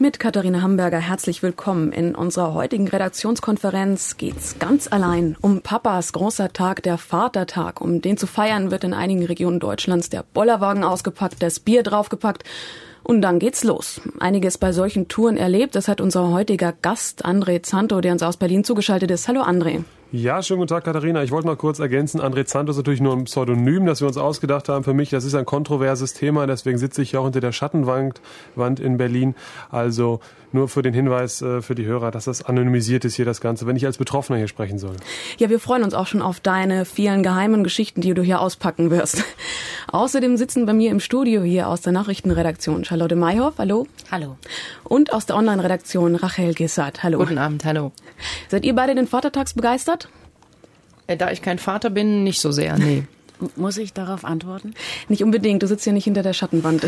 Mit Katharina Hamburger herzlich willkommen. In unserer heutigen Redaktionskonferenz geht's ganz allein um Papas großer Tag, der Vatertag. Um den zu feiern wird in einigen Regionen Deutschlands der Bollerwagen ausgepackt, das Bier draufgepackt. Und dann geht's los. Einiges bei solchen Touren erlebt. Das hat unser heutiger Gast André Zanto, der uns aus Berlin zugeschaltet ist. Hallo André. Ja, schönen guten Tag, Katharina. Ich wollte noch kurz ergänzen, André Zanto ist natürlich nur ein Pseudonym, das wir uns ausgedacht haben für mich. Das ist ein kontroverses Thema, deswegen sitze ich ja auch hinter der Schattenwand in Berlin. Also nur für den Hinweis für die Hörer, dass das anonymisiert ist hier das Ganze, wenn ich als Betroffener hier sprechen soll. Ja, wir freuen uns auch schon auf deine vielen geheimen Geschichten, die du hier auspacken wirst. Außerdem sitzen bei mir im Studio hier aus der Nachrichtenredaktion Charlotte Mayhoff, hallo. Hallo. Und aus der Online-Redaktion Rachel Gessert, hallo. Guten Abend, hallo. Seid ihr beide den Vatertags begeistert? Da ich kein Vater bin, nicht so sehr, nee. Muss ich darauf antworten? Nicht unbedingt, du sitzt hier nicht hinter der Schattenwand.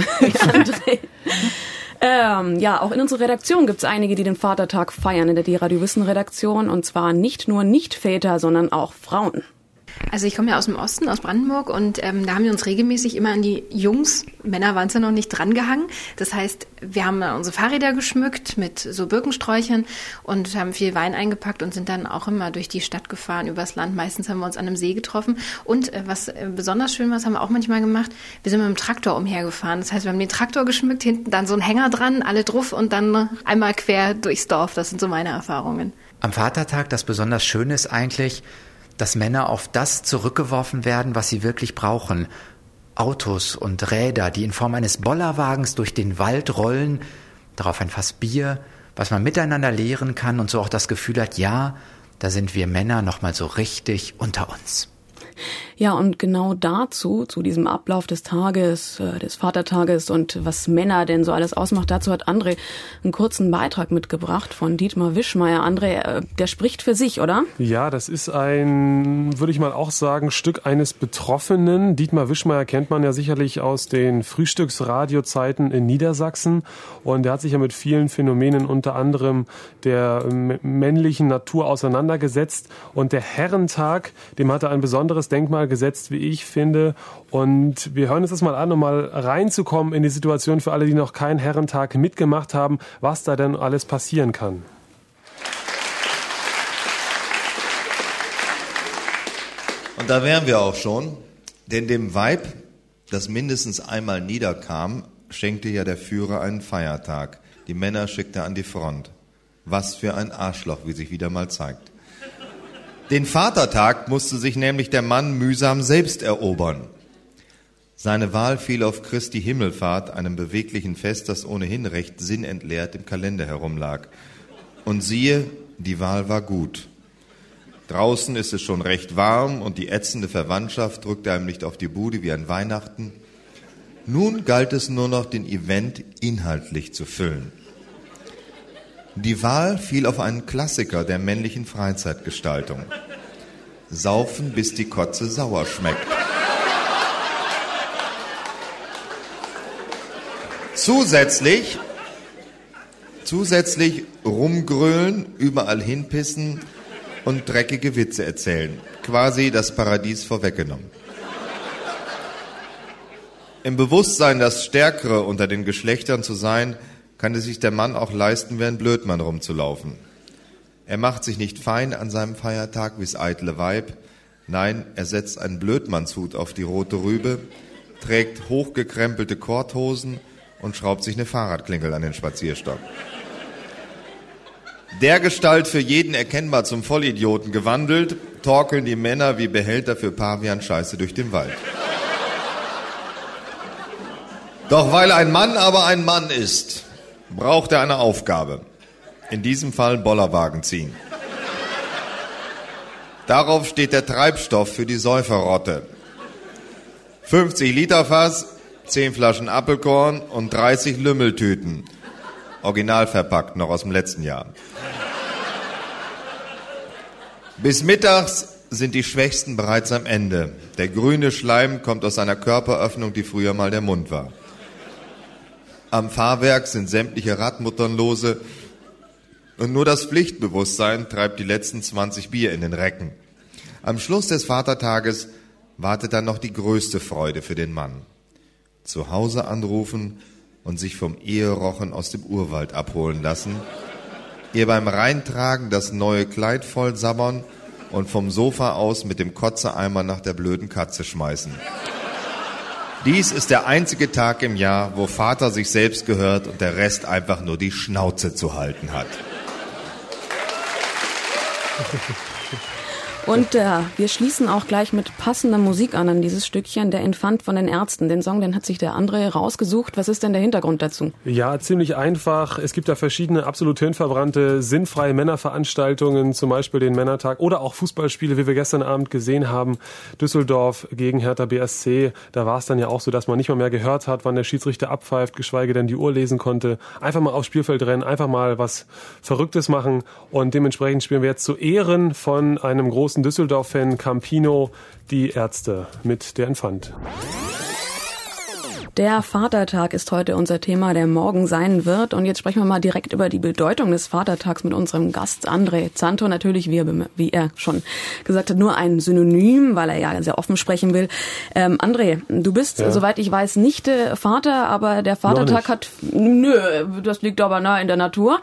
Ja, auch in unserer Redaktion gibt's einige, die den Vatertag feiern, in der Die-Radio-Wissen-Redaktion. Und zwar nicht nur Nicht-Väter, sondern auch Frauen. Also ich komme ja aus dem Osten, aus Brandenburg, und da haben wir uns regelmäßig immer an die Jungs, Männer waren es ja noch nicht, drangehangen. Das heißt, wir haben unsere Fahrräder geschmückt mit so Birkensträuchern und haben viel Wein eingepackt und sind dann auch immer durch die Stadt gefahren, übers Land. Meistens haben wir uns an einem See getroffen. Und was besonders schön war, das haben wir auch manchmal gemacht, wir sind mit dem Traktor umhergefahren. Das heißt, wir haben den Traktor geschmückt, hinten dann so ein Hänger dran, alle drauf und dann einmal quer durchs Dorf. Das sind so meine Erfahrungen. Am Vatertag, das besonders Schöne ist eigentlich, dass Männer auf das zurückgeworfen werden, was sie wirklich brauchen. Autos und Räder, die in Form eines Bollerwagens durch den Wald rollen, darauf ein Fass Bier, was man miteinander leeren kann und so auch das Gefühl hat, ja, da sind wir Männer nochmal so richtig unter uns. Ja, und genau dazu, zu diesem Ablauf des Tages, des Vatertages und was Männer denn so alles ausmacht, dazu hat André einen kurzen Beitrag mitgebracht von Dietmar Wischmeier. André, der spricht für sich, oder? Ja, das ist ein, würde ich mal auch sagen, Stück eines Betroffenen. Dietmar Wischmeier kennt man ja sicherlich aus den Frühstücksradiozeiten in Niedersachsen. Und er hat sich ja mit vielen Phänomenen, unter anderem der männlichen Natur, auseinandergesetzt. Und der Herrentag, dem hat er ein besonderes Denkmal gesetzt, wie ich finde. Und wir hören uns das mal an, um mal reinzukommen in die Situation für alle, die noch keinen Herrentag mitgemacht haben, was da denn alles passieren kann. Und da wären wir auch schon, denn dem Weib, das mindestens einmal niederkam, schenkte ja der Führer einen Feiertag. Die Männer schickte er an die Front. Was für ein Arschloch, wie sich wieder mal zeigt. Den Vatertag musste sich nämlich der Mann mühsam selbst erobern. Seine Wahl fiel auf Christi Himmelfahrt, einem beweglichen Fest, das ohnehin recht sinnentleert im Kalender herumlag. Und siehe, die Wahl war gut. Draußen ist es schon recht warm und die ätzende Verwandtschaft drückte einem nicht auf die Bude wie an Weihnachten. Nun galt es nur noch, den Event inhaltlich zu füllen. Die Wahl fiel auf einen Klassiker der männlichen Freizeitgestaltung. Saufen, bis die Kotze sauer schmeckt. Zusätzlich rumgrölen, überall hinpissen und dreckige Witze erzählen. Quasi das Paradies vorweggenommen. Im Bewusstsein, das Stärkere unter den Geschlechtern zu sein, kann es sich der Mann auch leisten, wie ein Blödmann rumzulaufen. Er macht sich nicht fein an seinem Feiertag wie's eitle Weib. Nein, er setzt einen Blödmannshut auf die rote Rübe, trägt hochgekrempelte Korthosen und schraubt sich eine Fahrradklingel an den Spazierstock. Dergestalt für jeden erkennbar zum Vollidioten gewandelt, torkeln die Männer wie Behälter für Pavian-Scheiße durch den Wald. Doch weil ein Mann aber ein Mann ist, braucht er eine Aufgabe. In diesem Fall Bollerwagen ziehen. Darauf steht der Treibstoff für die Säuferrotte. 50 Liter Fass, 10 Flaschen Apfelkorn und 30 Lümmeltüten. Original verpackt, noch aus dem letzten Jahr. Bis mittags sind die Schwächsten bereits am Ende. Der grüne Schleim kommt aus einer Körperöffnung, die früher mal der Mund war. Am Fahrwerk sind sämtliche Radmuttern lose und nur das Pflichtbewusstsein treibt die letzten 20 Bier in den Recken. Am Schluss des Vatertages wartet dann noch die größte Freude für den Mann. Zu Hause anrufen und sich vom Eherochen aus dem Urwald abholen lassen, ihr beim Reintragen das neue Kleid voll sabbern und vom Sofa aus mit dem Kotzeeimer nach der blöden Katze schmeißen. Dies ist der einzige Tag im Jahr, wo Vater sich selbst gehört und der Rest einfach nur die Schnauze zu halten hat. Und wir schließen auch gleich mit passender Musik an dieses Stückchen, der Infant von den Ärzten. Den Song, den hat sich der André rausgesucht. Was ist denn der Hintergrund dazu? Ja, ziemlich einfach. Es gibt da verschiedene absolut hirnverbrannte, sinnfreie Männerveranstaltungen, zum Beispiel den Männertag oder auch Fußballspiele, wie wir gestern Abend gesehen haben. Düsseldorf gegen Hertha BSC. Da war es dann ja auch so, dass man nicht mal mehr gehört hat, wann der Schiedsrichter abpfeift, geschweige denn die Uhr lesen konnte. Einfach mal aufs Spielfeld rennen, einfach mal was Verrücktes machen. Und dementsprechend spielen wir jetzt zu Ehren von einem großen Düsseldorf-Fan Campino die Ärzte mit der Infant. Der Vatertag ist heute unser Thema, der morgen sein wird. Und jetzt sprechen wir mal direkt über die Bedeutung des Vatertags mit unserem Gast André Zanto. Natürlich, wie er schon gesagt hat, nur ein Synonym, weil er ja sehr offen sprechen will. André, du bist, soweit ich weiß, nicht Vater, aber der Vatertag hat... Nö, das liegt aber nah in der Natur.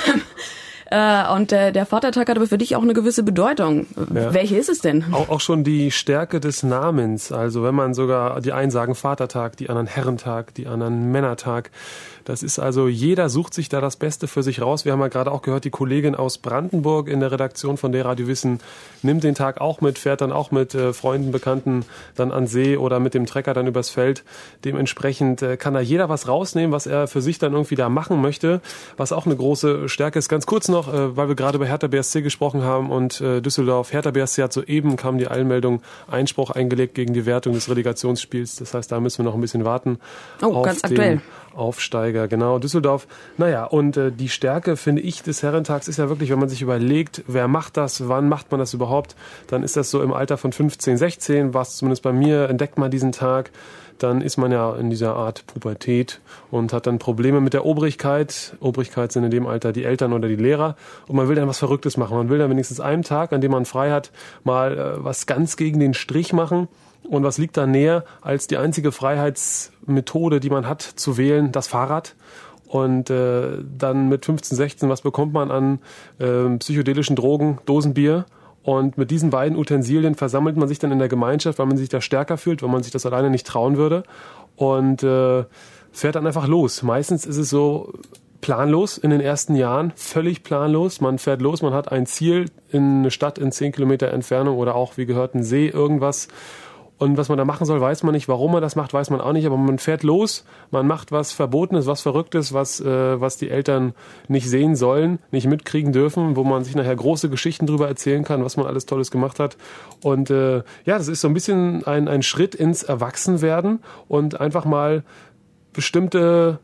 Und der Vatertag hat aber für dich auch eine gewisse Bedeutung. Ja. Welche ist es denn? Auch schon die Stärke des Namens. Also wenn man sogar, die einen sagen Vatertag, die anderen Herrentag, die anderen Männertag. Das ist also, jeder sucht sich da das Beste für sich raus. Wir haben ja gerade auch gehört, die Kollegin aus Brandenburg in der Redaktion von der Radio Wissen nimmt den Tag auch mit, fährt dann auch mit Freunden, Bekannten dann an See oder mit dem Trecker dann übers Feld. Dementsprechend kann da jeder was rausnehmen, was er für sich dann irgendwie da machen möchte, was auch eine große Stärke ist. Ganz kurz noch, weil wir gerade über Hertha BSC gesprochen haben und Düsseldorf. Hertha BSC hat soeben, kam die Eilmeldung, Einspruch eingelegt gegen die Wertung des Relegationsspiels. Das heißt, da müssen wir noch ein bisschen warten. Oh, ganz aktuell. Aufsteiger, genau. Düsseldorf. Naja, und die Stärke, finde ich, des Herrentags ist ja wirklich, wenn man sich überlegt, wer macht das, wann macht man das überhaupt, dann ist das so im Alter von 15, 16, war es zumindest bei mir, entdeckt man diesen Tag, dann ist man ja in dieser Art Pubertät und hat dann Probleme mit der Obrigkeit. Obrigkeit sind in dem Alter die Eltern oder die Lehrer und man will dann was Verrücktes machen. Man will dann wenigstens einen Tag, an dem man frei hat, mal was ganz gegen den Strich machen. Und was liegt da näher, als die einzige Freiheitsmethode, die man hat, zu wählen, das Fahrrad. Und dann mit 15, 16, was bekommt man an psychedelischen Drogen? Dosenbier. Und mit diesen beiden Utensilien versammelt man sich dann in der Gemeinschaft, weil man sich da stärker fühlt, weil man sich das alleine nicht trauen würde. Und fährt dann einfach los. Meistens ist es so planlos in den ersten Jahren, völlig planlos. Man fährt los, man hat ein Ziel in eine Stadt in 10 Kilometer Entfernung oder auch, wie gehört, ein See, irgendwas. Und was man da machen soll, weiß man nicht. Warum man das macht, weiß man auch nicht. Aber man fährt los, man macht was Verbotenes, was Verrücktes, was die Eltern nicht sehen sollen, nicht mitkriegen dürfen, wo man sich nachher große Geschichten drüber erzählen kann, was man alles Tolles gemacht hat. Und das ist so ein bisschen ein Schritt ins Erwachsenwerden und einfach mal bestimmte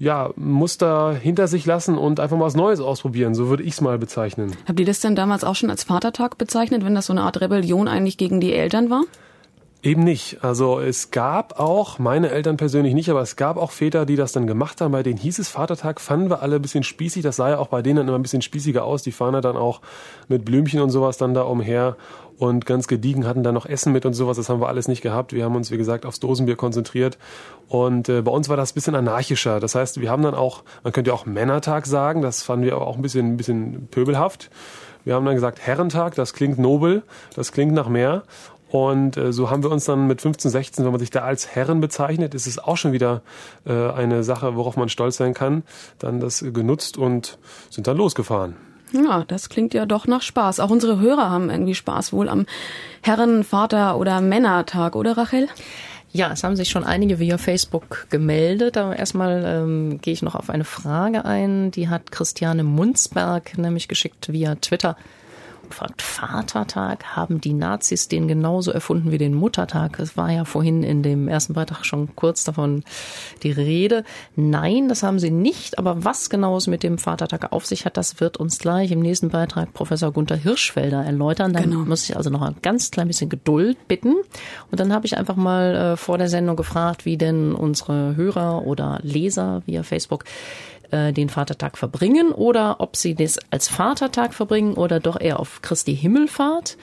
Muster hinter sich lassen und einfach mal was Neues ausprobieren. So würde ich es mal bezeichnen. Habt ihr das denn damals auch schon als Vatertag bezeichnet, wenn das so eine Art Rebellion eigentlich gegen die Eltern war? Eben nicht. Also es gab auch, meine Eltern persönlich nicht, aber es gab auch Väter, die das dann gemacht haben. Bei denen hieß es Vatertag, fanden wir alle ein bisschen spießig. Das sah ja auch bei denen dann immer ein bisschen spießiger aus. Die fahren ja dann auch mit Blümchen und sowas dann da umher und ganz gediegen, hatten dann noch Essen mit und sowas. Das haben wir alles nicht gehabt. Wir haben uns, wie gesagt, aufs Dosenbier konzentriert. Und bei uns war das ein bisschen anarchischer. Das heißt, wir haben dann auch, man könnte ja auch Männertag sagen, das fanden wir auch ein bisschen pöbelhaft. Wir haben dann gesagt Herrentag, das klingt nobel, das klingt nach mehr. Und so haben wir uns dann mit 15, 16, wenn man sich da als Herren bezeichnet, ist es auch schon wieder eine Sache, worauf man stolz sein kann, dann das genutzt und sind dann losgefahren. Ja, das klingt ja doch nach Spaß. Auch unsere Hörer haben irgendwie Spaß wohl am Herren-, Vater- oder Männertag, oder Rachel? Ja, es haben sich schon einige via Facebook gemeldet. Aber erstmal gehe ich noch auf eine Frage ein. Die hat Christiane Munzberg nämlich geschickt via Twitter. Fragt, Vatertag, haben die Nazis den genauso erfunden wie den Muttertag? Es war ja vorhin in dem ersten Beitrag schon kurz davon die Rede. Nein, das haben sie nicht. Aber was genau es mit dem Vatertag auf sich hat, das wird uns gleich im nächsten Beitrag Professor Gunther Hirschfelder erläutern. Dann muss ich also noch ein ganz klein bisschen Geduld bitten. Und dann habe ich einfach mal vor der Sendung gefragt, wie denn unsere Hörer oder Leser via Facebook den Vatertag verbringen oder ob sie das als Vatertag verbringen oder doch eher auf Christi Himmelfahrt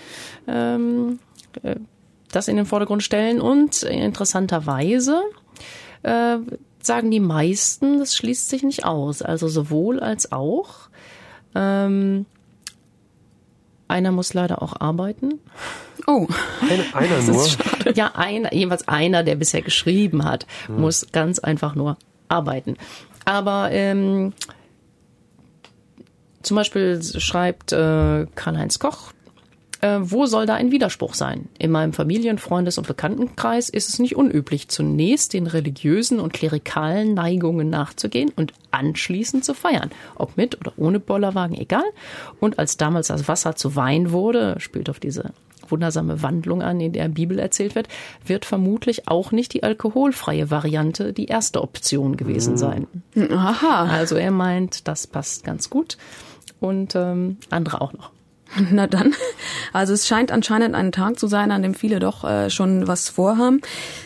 das in den Vordergrund stellen. Und interessanterweise sagen die meisten, das schließt sich nicht aus. Also sowohl als auch. Einer muss leider auch arbeiten. Oh. Einer nur? Ja, jeweils einer, der bisher geschrieben hat, muss ganz einfach nur arbeiten. Aber zum Beispiel schreibt Karl-Heinz Koch, wo soll da ein Widerspruch sein? In meinem Familien-, Freundes- und Bekanntenkreis ist es nicht unüblich, zunächst den religiösen und klerikalen Neigungen nachzugehen und anschließend zu feiern. Ob mit oder ohne Bollerwagen, egal. Und als damals das Wasser zu Wein wurde, spielt auf diese wundersame Wandlung an, in der Bibel erzählt wird vermutlich auch nicht die alkoholfreie Variante die erste Option gewesen sein. Aha. Also er meint, das passt ganz gut. Und andere auch noch. Na dann. Also es scheint anscheinend ein Tag zu sein, an dem viele doch schon was vorhaben.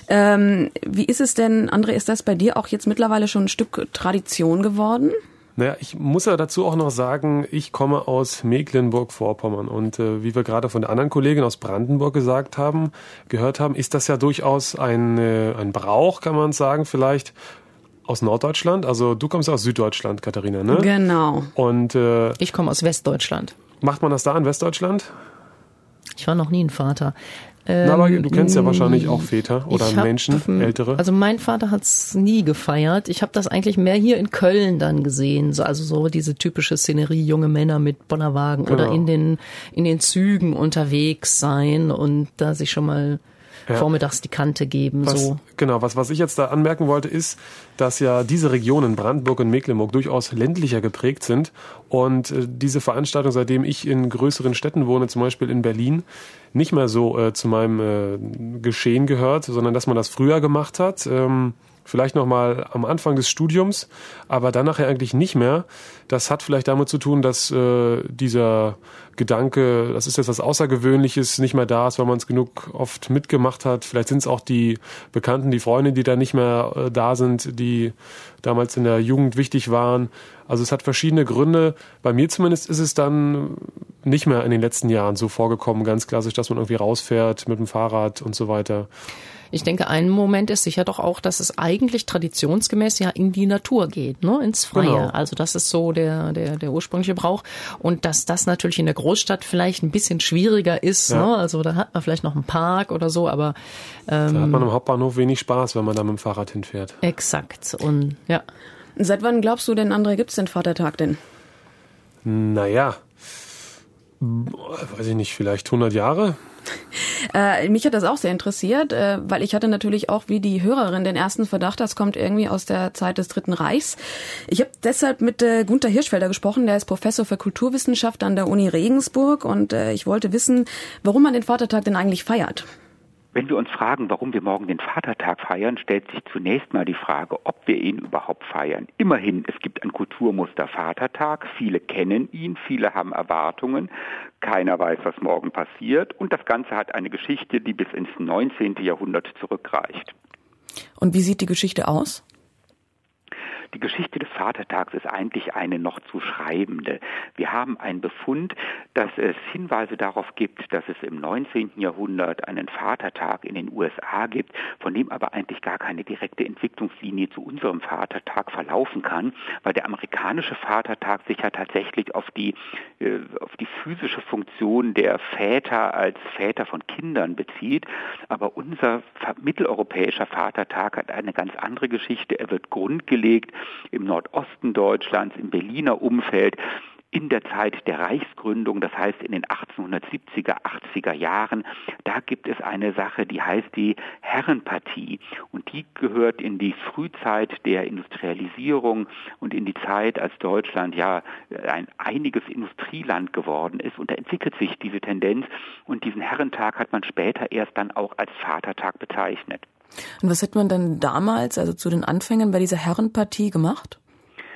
Wie ist es denn, André, ist das bei dir auch jetzt mittlerweile schon ein Stück Tradition geworden? Naja, ich muss ja dazu auch noch sagen, ich komme aus Mecklenburg-Vorpommern und wie wir gerade von der anderen Kollegin aus Brandenburg gehört haben, ist das ja durchaus ein Brauch, kann man sagen, vielleicht aus Norddeutschland. Also du kommst aus Süddeutschland, Katharina, ne? Genau. Und ich komme aus Westdeutschland. Macht man das da in Westdeutschland? Ich war noch nie ein Vater. Na, aber du kennst ja wahrscheinlich auch Väter oder Menschen, Ältere. Also mein Vater hat's nie gefeiert. Ich habe das eigentlich mehr hier in Köln dann gesehen. Also so diese typische Szenerie, junge Männer mit Bollerwagen oder in den Zügen unterwegs sein und da sich schon mal vormittags die Kante geben. Genau, was ich jetzt da anmerken wollte, ist, dass ja diese Regionen Brandenburg und Mecklenburg durchaus ländlicher geprägt sind und diese Veranstaltung, seitdem ich in größeren Städten wohne, zum Beispiel in Berlin, nicht mehr so zu meinem Geschehen gehört, sondern dass man das früher gemacht hat, vielleicht noch mal am Anfang des Studiums, aber dann nachher eigentlich nicht mehr. Das hat vielleicht damit zu tun, dass dieser Gedanke, das ist jetzt was Außergewöhnliches, nicht mehr da ist, weil man es genug oft mitgemacht hat. Vielleicht sind es auch die Bekannten, die Freunde, die da nicht mehr da sind, die damals in der Jugend wichtig waren. Also es hat verschiedene Gründe. Bei mir zumindest ist es dann nicht mehr in den letzten Jahren so vorgekommen, ganz klassisch, dass man irgendwie rausfährt mit dem Fahrrad und so weiter. Ich denke, ein Moment ist sicher doch auch, dass es eigentlich traditionsgemäß ja in die Natur geht, ne, ins Freie. Genau. Also das ist so der ursprüngliche Brauch. Und dass das natürlich in der Großstadt vielleicht ein bisschen schwieriger ist, ne? Also da hat man vielleicht noch einen Park oder so, aber da hat man am Hauptbahnhof wenig Spaß, wenn man da mit dem Fahrrad hinfährt. Exakt. Und ja. Seit wann glaubst du denn, André, gibt's den Vatertag denn? Naja, weiß ich nicht, vielleicht 100 Jahre? Mich hat das auch sehr interessiert, weil ich hatte natürlich auch wie die Hörerin den ersten Verdacht, das kommt irgendwie aus der Zeit des Dritten Reichs. Ich habe deshalb mit Gunther Hirschfelder gesprochen, der ist Professor für Kulturwissenschaft an der Uni Regensburg und ich wollte wissen, warum man den Vatertag denn eigentlich feiert. Wenn wir uns fragen, warum wir morgen den Vatertag feiern, stellt sich zunächst mal die Frage, ob wir ihn überhaupt feiern. Immerhin, es gibt ein Kulturmuster Vatertag, viele kennen ihn, viele haben Erwartungen, keiner weiß, was morgen passiert und das Ganze hat eine Geschichte, die bis ins 19. Jahrhundert zurückreicht. Und wie sieht die Geschichte aus? Die Geschichte des Vatertags ist eigentlich eine noch zu schreibende. Wir haben einen Befund, dass es Hinweise darauf gibt, dass es im 19. Jahrhundert einen Vatertag in den USA gibt, von dem aber eigentlich gar keine direkte Entwicklungslinie zu unserem Vatertag verlaufen kann, weil der amerikanische Vatertag sich ja tatsächlich auf die physische Funktion der Väter als Väter von Kindern bezieht. Aber unser mitteleuropäischer Vatertag hat eine ganz andere Geschichte. Er wird grundgelegt im Nordosten Deutschlands, im Berliner Umfeld, in der Zeit der Reichsgründung, das heißt in den 1870er, 80er Jahren. Da gibt es eine Sache, die heißt die Herrenpartie und die gehört in die Frühzeit der Industrialisierung und in die Zeit, als Deutschland ja ein einiges Industrieland geworden ist und da entwickelt sich diese Tendenz und diesen Herrentag hat man später erst dann auch als Vatertag bezeichnet. Und was hat man dann damals, also zu den Anfängen bei dieser Herrenpartie gemacht?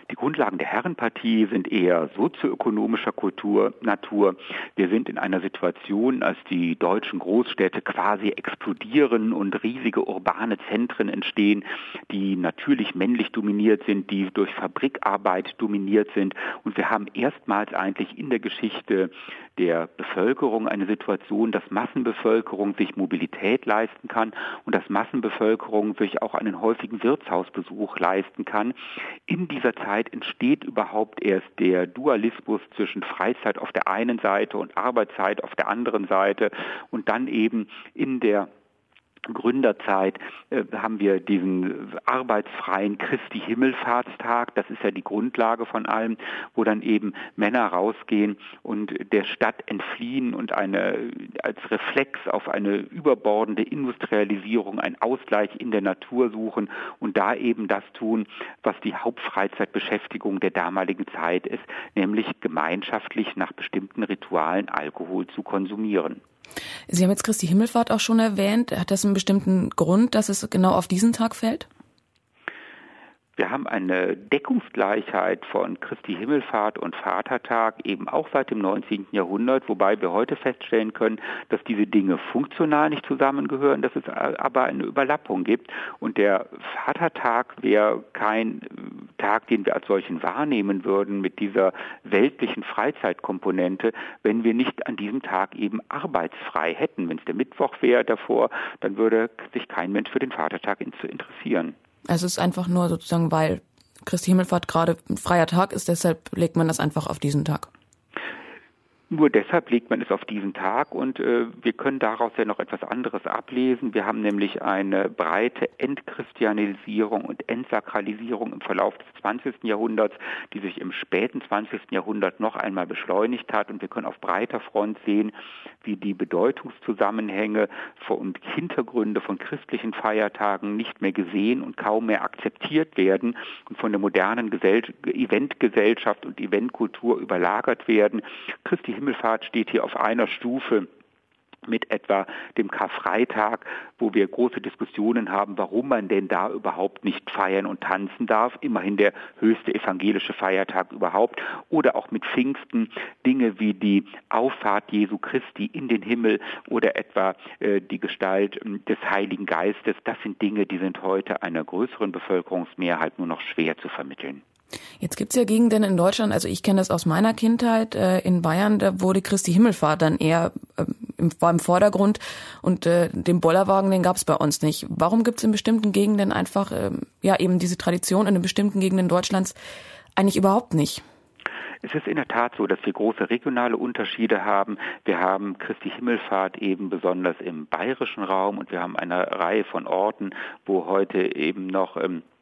Die Grundlagen der Herrenpartie sind eher sozioökonomischer Natur. Wir sind in einer Situation, als die deutschen Großstädte quasi explodieren und riesige urbane Zentren entstehen, die natürlich männlich dominiert sind, die durch Fabrikarbeit dominiert sind. Und wir haben erstmals eigentlich in der Geschichte der Bevölkerung eine Situation, dass Massenbevölkerung sich Mobilität leisten kann und dass Massenbevölkerung sich auch einen häufigen Wirtshausbesuch leisten kann. In dieser Zeit entsteht überhaupt erst der Dualismus zwischen Freizeit auf der einen Seite und Arbeitszeit auf der anderen Seite und dann eben in der Gründerzeit haben wir diesen arbeitsfreien Christi Himmelfahrtstag, das ist ja die Grundlage von allem, wo dann eben Männer rausgehen und der Stadt entfliehen und als Reflex auf eine überbordende Industrialisierung einen Ausgleich in der Natur suchen und da eben das tun, was die Hauptfreizeitbeschäftigung der damaligen Zeit ist, nämlich gemeinschaftlich nach bestimmten Ritualen Alkohol zu konsumieren. Sie haben jetzt Christi Himmelfahrt auch schon erwähnt. Hat das einen bestimmten Grund, dass es genau auf diesen Tag fällt? Wir haben eine Deckungsgleichheit von Christi Himmelfahrt und Vatertag eben auch seit dem 19. Jahrhundert, wobei wir heute feststellen können, dass diese Dinge funktional nicht zusammengehören, dass es aber eine Überlappung gibt. Und der Vatertag wäre kein Tag, den wir als solchen wahrnehmen würden mit dieser weltlichen Freizeitkomponente, wenn wir nicht an diesem Tag eben arbeitsfrei hätten. Wenn es der Mittwoch wäre davor, dann würde sich kein Mensch für den Vatertag interessieren. Also es ist einfach nur sozusagen, weil Christi Himmelfahrt gerade ein freier Tag ist, deshalb legt man das einfach auf diesen Tag. Nur deshalb legt man es auf diesen Tag und wir können daraus ja noch etwas anderes ablesen. Wir haben nämlich eine breite Entchristianisierung und Entsakralisierung im Verlauf des 20. Jahrhunderts, die sich im späten 20. Jahrhundert noch einmal beschleunigt hat und wir können auf breiter Front sehen, wie die Bedeutungszusammenhänge und Hintergründe von christlichen Feiertagen nicht mehr gesehen und kaum mehr akzeptiert werden und von der modernen Eventgesellschaft und Eventkultur überlagert werden. Christi Himmelfahrt steht hier auf einer Stufe mit etwa dem Karfreitag, wo wir große Diskussionen haben, warum man denn da überhaupt nicht feiern und tanzen darf. Immerhin der höchste evangelische Feiertag überhaupt. Oder auch mit Pfingsten Dinge wie die Auffahrt Jesu Christi in den Himmel oder etwa die Gestalt des Heiligen Geistes. Das sind Dinge, die sind heute einer größeren Bevölkerungsmehrheit nur noch schwer zu vermitteln. Jetzt gibt's ja Gegenden in Deutschland, also ich kenne das aus meiner Kindheit, in Bayern, da wurde Christi Himmelfahrt dann eher war im Vordergrund und den Bollerwagen, den gab's bei uns nicht. Warum gibt's in bestimmten Gegenden einfach eben diese Tradition in bestimmten Gegenden Deutschlands eigentlich überhaupt nicht? Es ist in der Tat so, dass wir große regionale Unterschiede haben. Wir haben Christi Himmelfahrt eben besonders im bayerischen Raum und wir haben eine Reihe von Orten, wo heute eben noch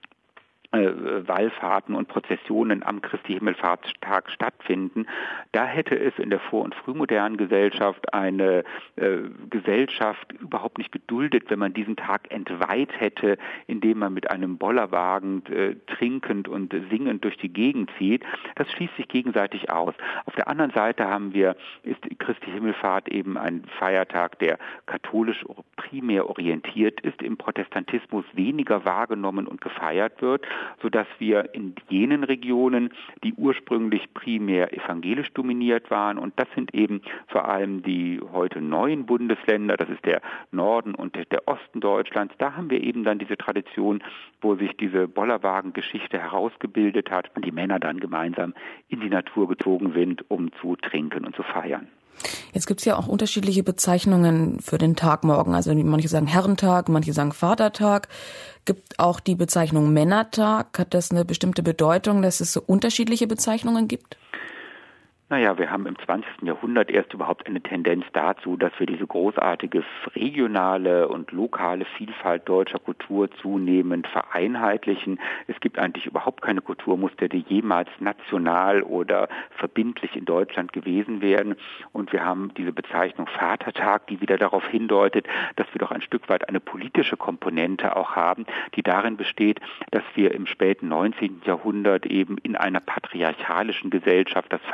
Wallfahrten und Prozessionen am Christi Himmelfahrtstag stattfinden. Da hätte es in der vor- und frühmodernen Gesellschaft eine Gesellschaft überhaupt nicht geduldet, wenn man diesen Tag entweiht hätte, indem man mit einem Bollerwagen trinkend und singend durch die Gegend zieht. Das schließt sich gegenseitig aus. Auf der anderen Seite ist Christi Himmelfahrt eben ein Feiertag, der katholisch primär orientiert ist, im Protestantismus weniger wahrgenommen und gefeiert wird, sodass wir in jenen Regionen, die ursprünglich primär evangelisch dominiert waren, und das sind eben vor allem die heute neuen Bundesländer, das ist der Norden und der Osten Deutschlands, da haben wir eben dann diese Tradition, wo sich diese Bollerwagen-Geschichte herausgebildet hat und die Männer dann gemeinsam in die Natur gezogen sind, um zu trinken und zu feiern. Jetzt gibt's ja auch unterschiedliche Bezeichnungen für den Tag morgen. Also manche sagen Herrentag, manche sagen Vatertag. Gibt auch die Bezeichnung Männertag. Hat das eine bestimmte Bedeutung, dass es so unterschiedliche Bezeichnungen gibt? Naja, wir haben im 20. Jahrhundert erst überhaupt eine Tendenz dazu, dass wir diese großartige regionale und lokale Vielfalt deutscher Kultur zunehmend vereinheitlichen. Es gibt eigentlich überhaupt keine Kulturmuster, die jemals national oder verbindlich in Deutschland gewesen wären. Und wir haben diese Bezeichnung Vatertag, die wieder darauf hindeutet, dass wir doch ein Stück weit eine politische Komponente auch haben, die darin besteht, dass wir im späten 19. Jahrhundert eben in einer patriarchalischen Gesellschaft das Vaterelement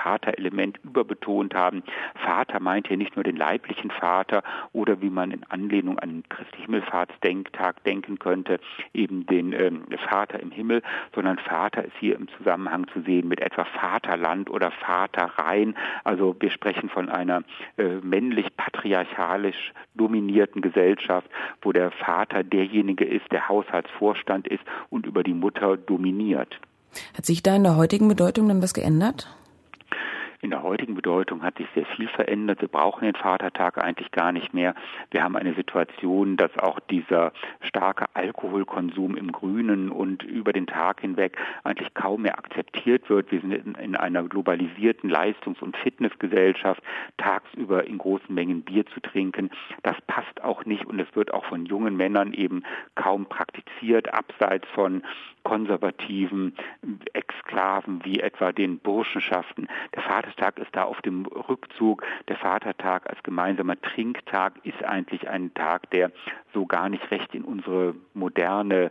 Element überbetont haben. Vater meint hier nicht nur den leiblichen Vater oder wie man in Anlehnung an Christi Himmelfahrtstag denken könnte, eben den Vater im Himmel, sondern Vater ist hier im Zusammenhang zu sehen mit etwa Vaterland oder Vaterrhein. Also wir sprechen von einer männlich-patriarchalisch dominierten Gesellschaft, wo der Vater derjenige ist, der Haushaltsvorstand ist und über die Mutter dominiert. Hat sich da in der heutigen Bedeutung dann was geändert? In der heutigen Bedeutung hat sich sehr viel verändert. Wir brauchen den Vatertag eigentlich gar nicht mehr. Wir haben eine Situation, dass auch dieser starke Alkoholkonsum im Grünen und über den Tag hinweg eigentlich kaum mehr akzeptiert wird. Wir sind in einer globalisierten Leistungs- und Fitnessgesellschaft. Tagsüber in großen Mengen Bier zu trinken, das passt auch nicht und es wird auch von jungen Männern eben kaum praktiziert, abseits von konservativen Exklaven wie etwa den Burschenschaften. Der Vatertag ist da auf dem Rückzug. Der Vatertag als gemeinsamer Trinktag ist eigentlich ein Tag, der so gar nicht recht in unsere moderne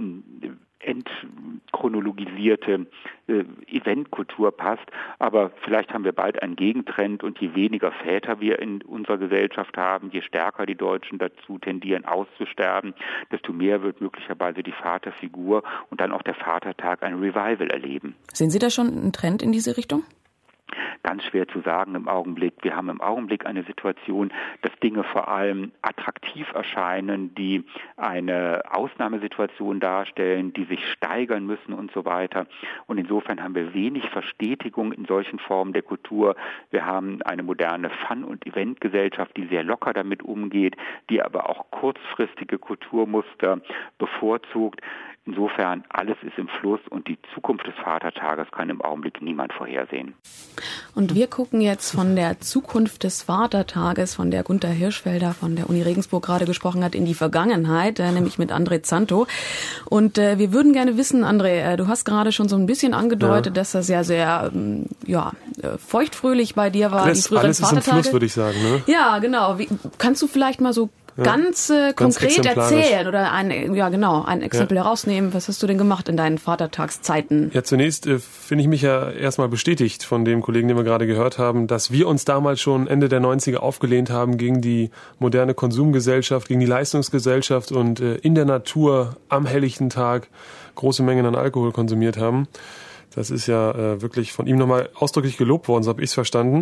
entchronologisierte Eventkultur passt, aber vielleicht haben wir bald einen Gegentrend und je weniger Väter wir in unserer Gesellschaft haben, je stärker die Deutschen dazu tendieren auszusterben, desto mehr wird möglicherweise die Vaterfigur und dann auch der Vatertag ein Revival erleben. Sehen Sie da schon einen Trend in diese Richtung? Ganz schwer zu sagen im Augenblick. Wir haben im Augenblick eine Situation, dass Dinge vor allem attraktiv erscheinen, die eine Ausnahmesituation darstellen, die sich steigern müssen und so weiter. Und insofern haben wir wenig Verstetigung in solchen Formen der Kultur. Wir haben eine moderne Fun- und Eventgesellschaft, die sehr locker damit umgeht, die aber auch kurzfristige Kulturmuster bevorzugt. Insofern, alles ist im Fluss und die Zukunft des Vatertages kann im Augenblick niemand vorhersehen. Und wir gucken jetzt von der Zukunft des Vatertages, von der Gunther Hirschfelder von der Uni Regensburg gerade gesprochen hat, in die Vergangenheit, nämlich mit André Zanto. Und wir würden gerne wissen, André, du hast gerade schon so ein bisschen angedeutet, dass das ja sehr feuchtfröhlich bei dir war. Alles ist im Fluss, würde ich sagen. Ne? Ja, genau. Kannst du vielleicht mal so ganz konkret erzählen oder ein Exempel herausnehmen. Was hast du denn gemacht in deinen Vatertagszeiten? Ja, zunächst finde ich mich ja erstmal bestätigt von dem Kollegen, den wir gerade gehört haben, dass wir uns damals schon Ende der 90er aufgelehnt haben gegen die moderne Konsumgesellschaft, gegen die Leistungsgesellschaft und in der Natur am helllichten Tag große Mengen an Alkohol konsumiert haben. Das ist ja wirklich von ihm nochmal ausdrücklich gelobt worden, so habe ich es verstanden.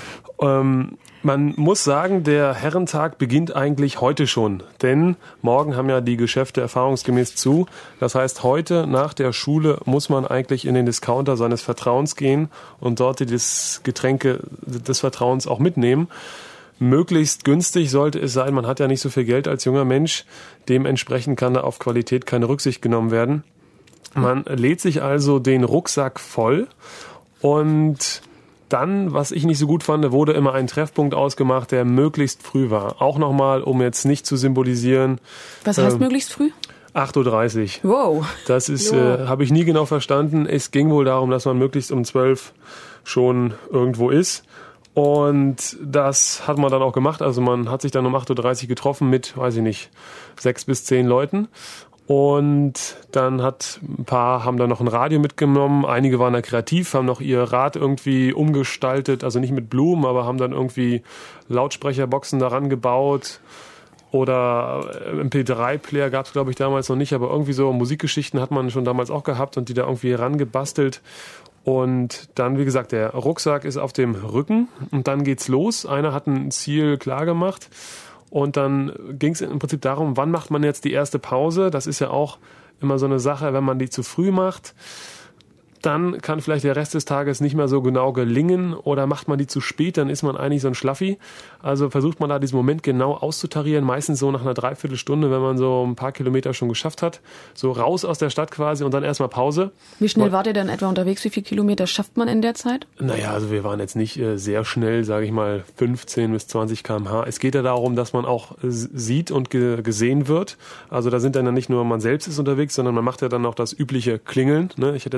Man muss sagen, der Herrentag beginnt eigentlich heute schon, denn morgen haben ja die Geschäfte erfahrungsgemäß zu. Das heißt, heute nach der Schule muss man eigentlich in den Discounter seines Vertrauens gehen und dort die Getränke des Vertrauens auch mitnehmen. Möglichst günstig sollte es sein, man hat ja nicht so viel Geld als junger Mensch, dementsprechend kann da auf Qualität keine Rücksicht genommen werden. Man lädt sich also den Rucksack voll und dann, was ich nicht so gut fand, wurde immer ein Treffpunkt ausgemacht, der möglichst früh war. Auch nochmal, um jetzt nicht zu symbolisieren. Was heißt möglichst früh? 8.30 Uhr. Wow. Das ist, habe ich nie genau verstanden. Es ging wohl darum, dass man möglichst um 12 schon irgendwo ist. Und das hat man dann auch gemacht. Also man hat sich dann um 8.30 Uhr getroffen mit, 6 bis 10 Leuten. Und dann ein paar haben dann noch ein Radio mitgenommen, einige waren da kreativ, haben noch ihr Rad irgendwie umgestaltet, also nicht mit Blumen, aber haben dann irgendwie Lautsprecherboxen daran gebaut oder MP3-Player gab es glaube ich damals noch nicht, aber irgendwie so Musikgeschichten hat man schon damals auch gehabt und die da irgendwie rangebastelt. Und dann, wie gesagt, der Rucksack ist auf dem Rücken und dann geht's los. Einer hat ein Ziel klar gemacht. Und dann ging es im Prinzip darum, wann macht man jetzt die erste Pause? Das ist ja auch immer so eine Sache, wenn man die zu früh macht, dann kann vielleicht der Rest des Tages nicht mehr so genau gelingen oder macht man die zu spät, dann ist man eigentlich so ein Schlaffi. Also versucht man da diesen Moment genau auszutarieren, meistens so nach einer Dreiviertelstunde, wenn man so ein paar Kilometer schon geschafft hat, so raus aus der Stadt quasi und dann erstmal Pause. Wie schnell wart ihr denn etwa unterwegs? Wie viele Kilometer schafft man in der Zeit? Naja, also wir waren jetzt nicht sehr schnell, sage ich mal 15 bis 20 km/h. Es geht ja darum, dass man auch sieht und gesehen wird. Also da sind dann nicht nur man selbst ist unterwegs, sondern man macht ja dann auch das übliche Klingeln. Ne? Ich hätte jetzt gerne Klingel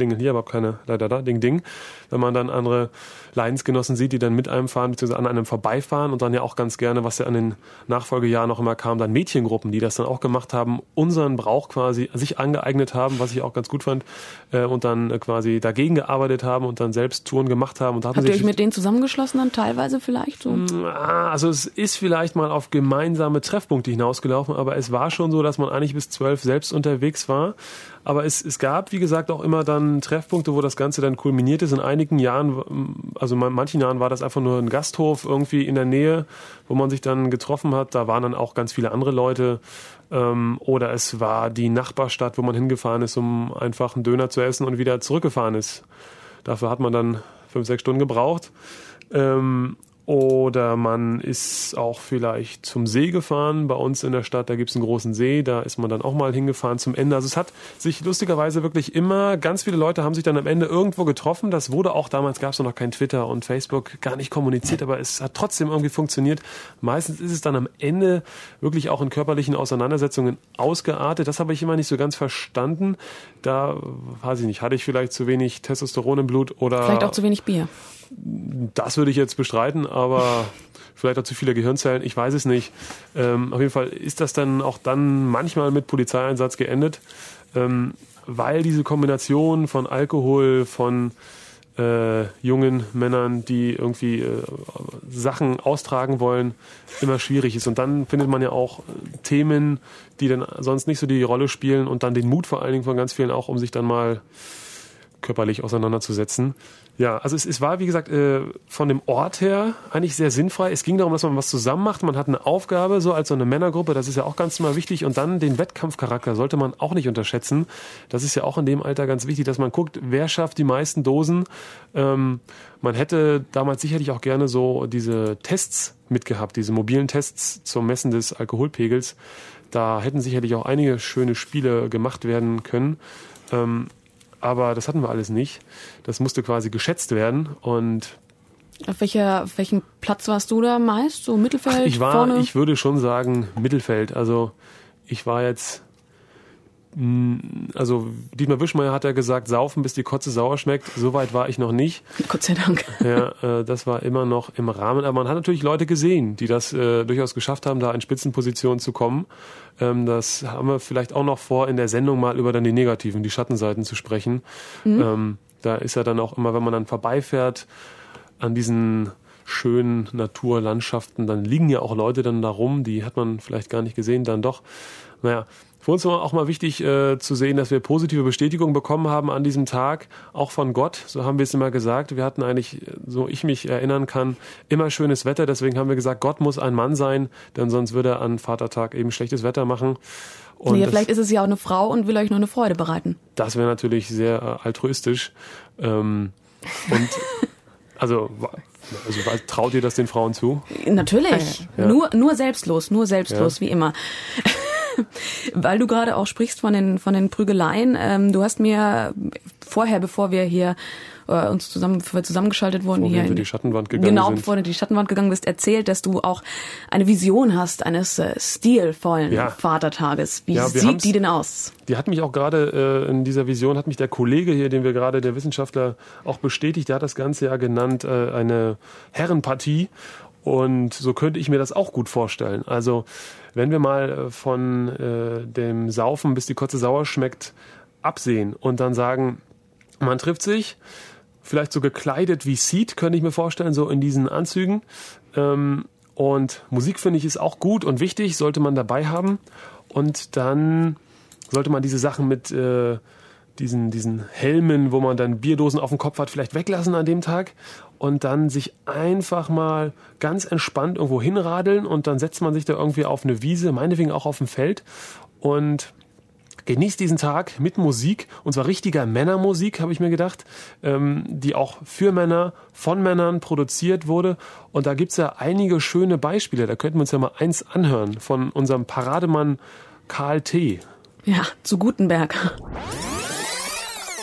klingeln hier, aber keine Ding, Ding. Wenn man dann andere Leidensgenossen sieht, die dann mit einem fahren, beziehungsweise an einem vorbeifahren und dann ja auch ganz gerne, was ja an den Nachfolgejahren noch immer kam, dann Mädchengruppen, die das dann auch gemacht haben, unseren Brauch quasi sich angeeignet haben, was ich auch ganz gut fand, und dann quasi dagegen gearbeitet haben und dann selbst Touren gemacht haben. Und da habt ihr euch mit denen zusammengeschlossen dann teilweise vielleicht? So? Also es ist vielleicht mal auf gemeinsame Treffpunkte hinausgelaufen, aber es war schon so, dass man eigentlich bis 12 selbst unterwegs war. Aber es gab, wie gesagt, auch immer dann Treffpunkte, wo das Ganze dann kulminiert ist. In einigen Jahren, also in manchen Jahren war das einfach nur ein Gasthof irgendwie in der Nähe, wo man sich dann getroffen hat. Da waren dann auch ganz viele andere Leute. Oder es war die Nachbarstadt, wo man hingefahren ist, um einfach einen Döner zu essen und wieder zurückgefahren ist. Dafür hat man dann 5-6 Stunden gebraucht. Oder man ist auch vielleicht zum See gefahren. Bei uns in der Stadt, da gibt es einen großen See, da ist man dann auch mal hingefahren zum Ende. Also es hat sich lustigerweise wirklich immer, ganz viele Leute haben sich dann am Ende irgendwo getroffen. Das wurde auch, damals gab es noch kein Twitter und Facebook, gar nicht kommuniziert, aber es hat trotzdem irgendwie funktioniert. Meistens ist es dann am Ende wirklich auch in körperlichen Auseinandersetzungen ausgeartet. Das habe ich immer nicht so ganz verstanden. Da, weiß ich nicht, hatte ich vielleicht zu wenig Testosteron im Blut oder... Vielleicht auch zu wenig Bier. Das würde ich jetzt bestreiten, aber vielleicht auch zu viele Gehirnzellen, ich weiß es nicht. Auf jeden Fall ist das dann auch dann manchmal mit Polizeieinsatz geendet, weil diese Kombination von Alkohol, von jungen Männern, die irgendwie Sachen austragen wollen, immer schwierig ist. Und dann findet man ja auch Themen, die dann sonst nicht so die Rolle spielen und dann den Mut vor allen Dingen von ganz vielen auch, um sich dann mal körperlich auseinanderzusetzen. Ja, also es war, wie gesagt, von dem Ort her eigentlich sehr sinnfrei. Es ging darum, dass man was zusammen macht. Man hat eine Aufgabe, so als so eine Männergruppe. Das ist ja auch ganz mal wichtig. Und dann den Wettkampfcharakter sollte man auch nicht unterschätzen. Das ist ja auch in dem Alter ganz wichtig, dass man guckt, wer schafft die meisten Dosen. Man hätte damals sicherlich auch gerne so diese Tests mitgehabt, diese mobilen Tests zum Messen des Alkoholpegels. Da hätten sicherlich auch einige schöne Spiele gemacht werden können. Aber das hatten wir alles nicht. Das musste quasi geschätzt werden. Und auf welchem Platz warst du da meist? So Mittelfeld? Vorne? Ich würde schon sagen Mittelfeld. Also ich war jetzt... Also Dietmar Wischmeier hat ja gesagt, saufen, bis die Kotze sauer schmeckt. So weit war ich noch nicht. Gott sei Dank. Ja, das war immer noch im Rahmen. Aber man hat natürlich Leute gesehen, die das durchaus geschafft haben, da in Spitzenpositionen zu kommen. Das haben wir vielleicht auch noch vor, in der Sendung mal über dann die negativen, die Schattenseiten zu sprechen. Da ist ja dann auch immer, wenn man dann vorbeifährt an diesen schönen Naturlandschaften, dann liegen ja auch Leute dann da rum, die hat man vielleicht gar nicht gesehen, dann doch. Naja, für uns war auch mal wichtig zu sehen, dass wir positive Bestätigung bekommen haben an diesem Tag, auch von Gott. So haben wir es immer gesagt. Wir hatten eigentlich, so ich mich erinnern kann, immer schönes Wetter. Deswegen haben wir gesagt, Gott muss ein Mann sein, denn sonst würde er an Vatertag eben schlechtes Wetter machen. Und ja, vielleicht ist es ja auch eine Frau und will euch noch eine Freude bereiten. Das wäre natürlich sehr altruistisch. Also traut ihr das den Frauen zu? Natürlich. Ja. Nur selbstlos, wie immer. Weil du gerade auch sprichst von den Prügeleien. Du hast mir vorher, bevor wir hier zusammengeschaltet wurden, bevor hier wir die Schattenwand gegangen sind. Bevor du die Schattenwand gegangen bist, erzählt, dass du auch eine Vision hast eines stilvollen Vatertages. Wie sieht die denn aus? Die hat mich auch gerade in dieser Vision, hat mich der Kollege hier, den wir gerade, der Wissenschaftler, auch bestätigt. Der hat das Ganze ja genannt, eine Herrenpartie. Und so könnte ich mir das auch gut vorstellen. Also wenn wir mal von dem Saufen, bis die Kotze sauer schmeckt, absehen und dann sagen, man trifft sich, vielleicht so gekleidet wie Seed, könnte ich mir vorstellen, so in diesen Anzügen. Und Musik, finde ich, ist auch gut und wichtig, sollte man dabei haben. Und dann sollte man diese Sachen mit diesen Helmen, wo man dann Bierdosen auf dem Kopf hat, vielleicht weglassen an dem Tag und dann sich einfach mal ganz entspannt irgendwo hinradeln und dann setzt man sich da irgendwie auf eine Wiese, meinetwegen auch auf dem Feld und genießt diesen Tag mit Musik, und zwar richtiger Männermusik, habe ich mir gedacht, die auch für Männer, von Männern produziert wurde. Und da gibt's ja einige schöne Beispiele. Da könnten wir uns ja mal eins anhören von unserem Parademann Karl T. Ja, zu Gutenberg.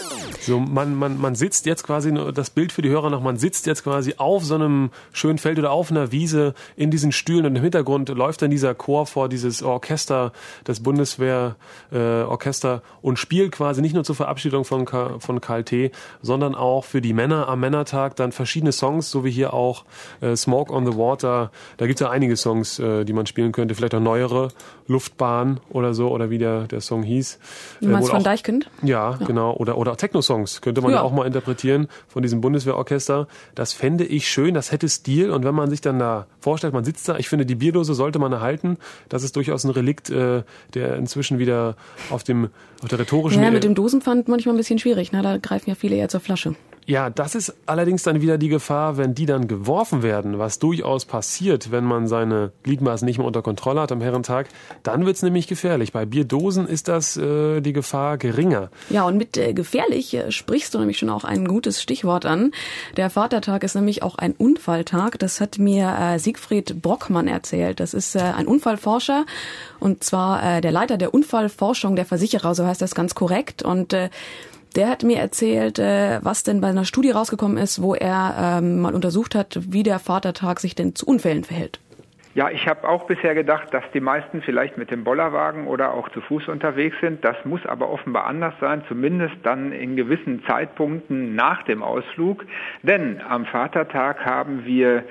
So, man sitzt jetzt quasi, das Bild für die Hörer noch, man sitzt jetzt quasi auf so einem schönen Feld oder auf einer Wiese in diesen Stühlen und im Hintergrund läuft dann dieser Chor vor, dieses Orchester, das Bundeswehr-Orchester und spielt quasi nicht nur zur Verabschiedung von Karl T., sondern auch für die Männer am Männertag dann verschiedene Songs, so wie hier auch Smoke on the Water. Da gibt es ja einige Songs, die man spielen könnte, vielleicht auch neuere, Luftbahn oder so, oder wie der Song hieß. Du meinst von Deichkind? Ja, genau. Oder Techno-Songs könnte man ja auch mal interpretieren von diesem Bundeswehrorchester. Das fände ich schön, das hätte Stil. Und wenn man sich dann da vorstellt, man sitzt da, ich finde, die Bierdose sollte man erhalten. Das ist durchaus ein Relikt, der inzwischen wieder auf der rhetorischen... Ja, mit dem Dosenpfand manchmal ein bisschen schwierig. Ne? Da greifen ja viele eher zur Flasche. Ja, das ist allerdings dann wieder die Gefahr, wenn die dann geworfen werden, was durchaus passiert, wenn man seine Gliedmaßen nicht mehr unter Kontrolle hat am Herrentag, dann wird's nämlich gefährlich. Bei Bierdosen ist das die Gefahr geringer. Ja, und mit gefährlich sprichst du nämlich schon auch ein gutes Stichwort an. Der Vatertag ist nämlich auch ein Unfalltag. Das hat mir Siegfried Brockmann erzählt. Das ist ein Unfallforscher und zwar der Leiter der Unfallforschung der Versicherer, so heißt das ganz korrekt. Und der hat mir erzählt, was denn bei einer Studie rausgekommen ist, wo er mal untersucht hat, wie der Vatertag sich denn zu Unfällen verhält. Ja, ich habe auch bisher gedacht, dass die meisten vielleicht mit dem Bollerwagen oder auch zu Fuß unterwegs sind. Das muss aber offenbar anders sein, zumindest dann in gewissen Zeitpunkten nach dem Ausflug. Denn am Vatertag haben wir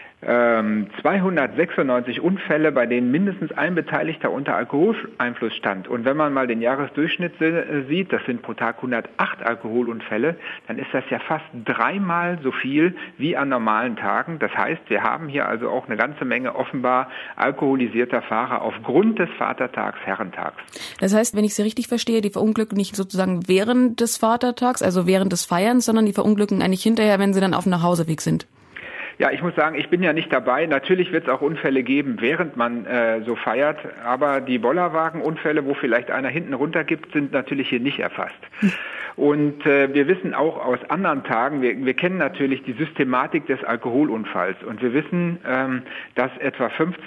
296 Unfälle, bei denen mindestens ein Beteiligter unter Alkoholeinfluss stand. Und wenn man mal den Jahresdurchschnitt sieht, das sind pro Tag 108 Alkoholunfälle, dann ist das ja fast 3-mal so viel wie an normalen Tagen. Das heißt, wir haben hier also auch eine ganze Menge offenbar alkoholisierter Fahrer aufgrund des Vatertags, Herrentags. Das heißt, wenn ich Sie richtig verstehe, die verunglücken nicht sozusagen während des Vatertags, also während des Feierns, sondern die verunglücken eigentlich hinterher, wenn sie dann auf dem Nachhauseweg sind. Ja, ich muss sagen, ich bin ja nicht dabei. Natürlich wird es auch Unfälle geben, während man so feiert. Aber die Bollerwagenunfälle, wo vielleicht einer hinten runtergibt, sind natürlich hier nicht erfasst. Und wir wissen auch aus anderen Tagen, wir kennen natürlich die Systematik des Alkoholunfalls. Und wir wissen, dass etwa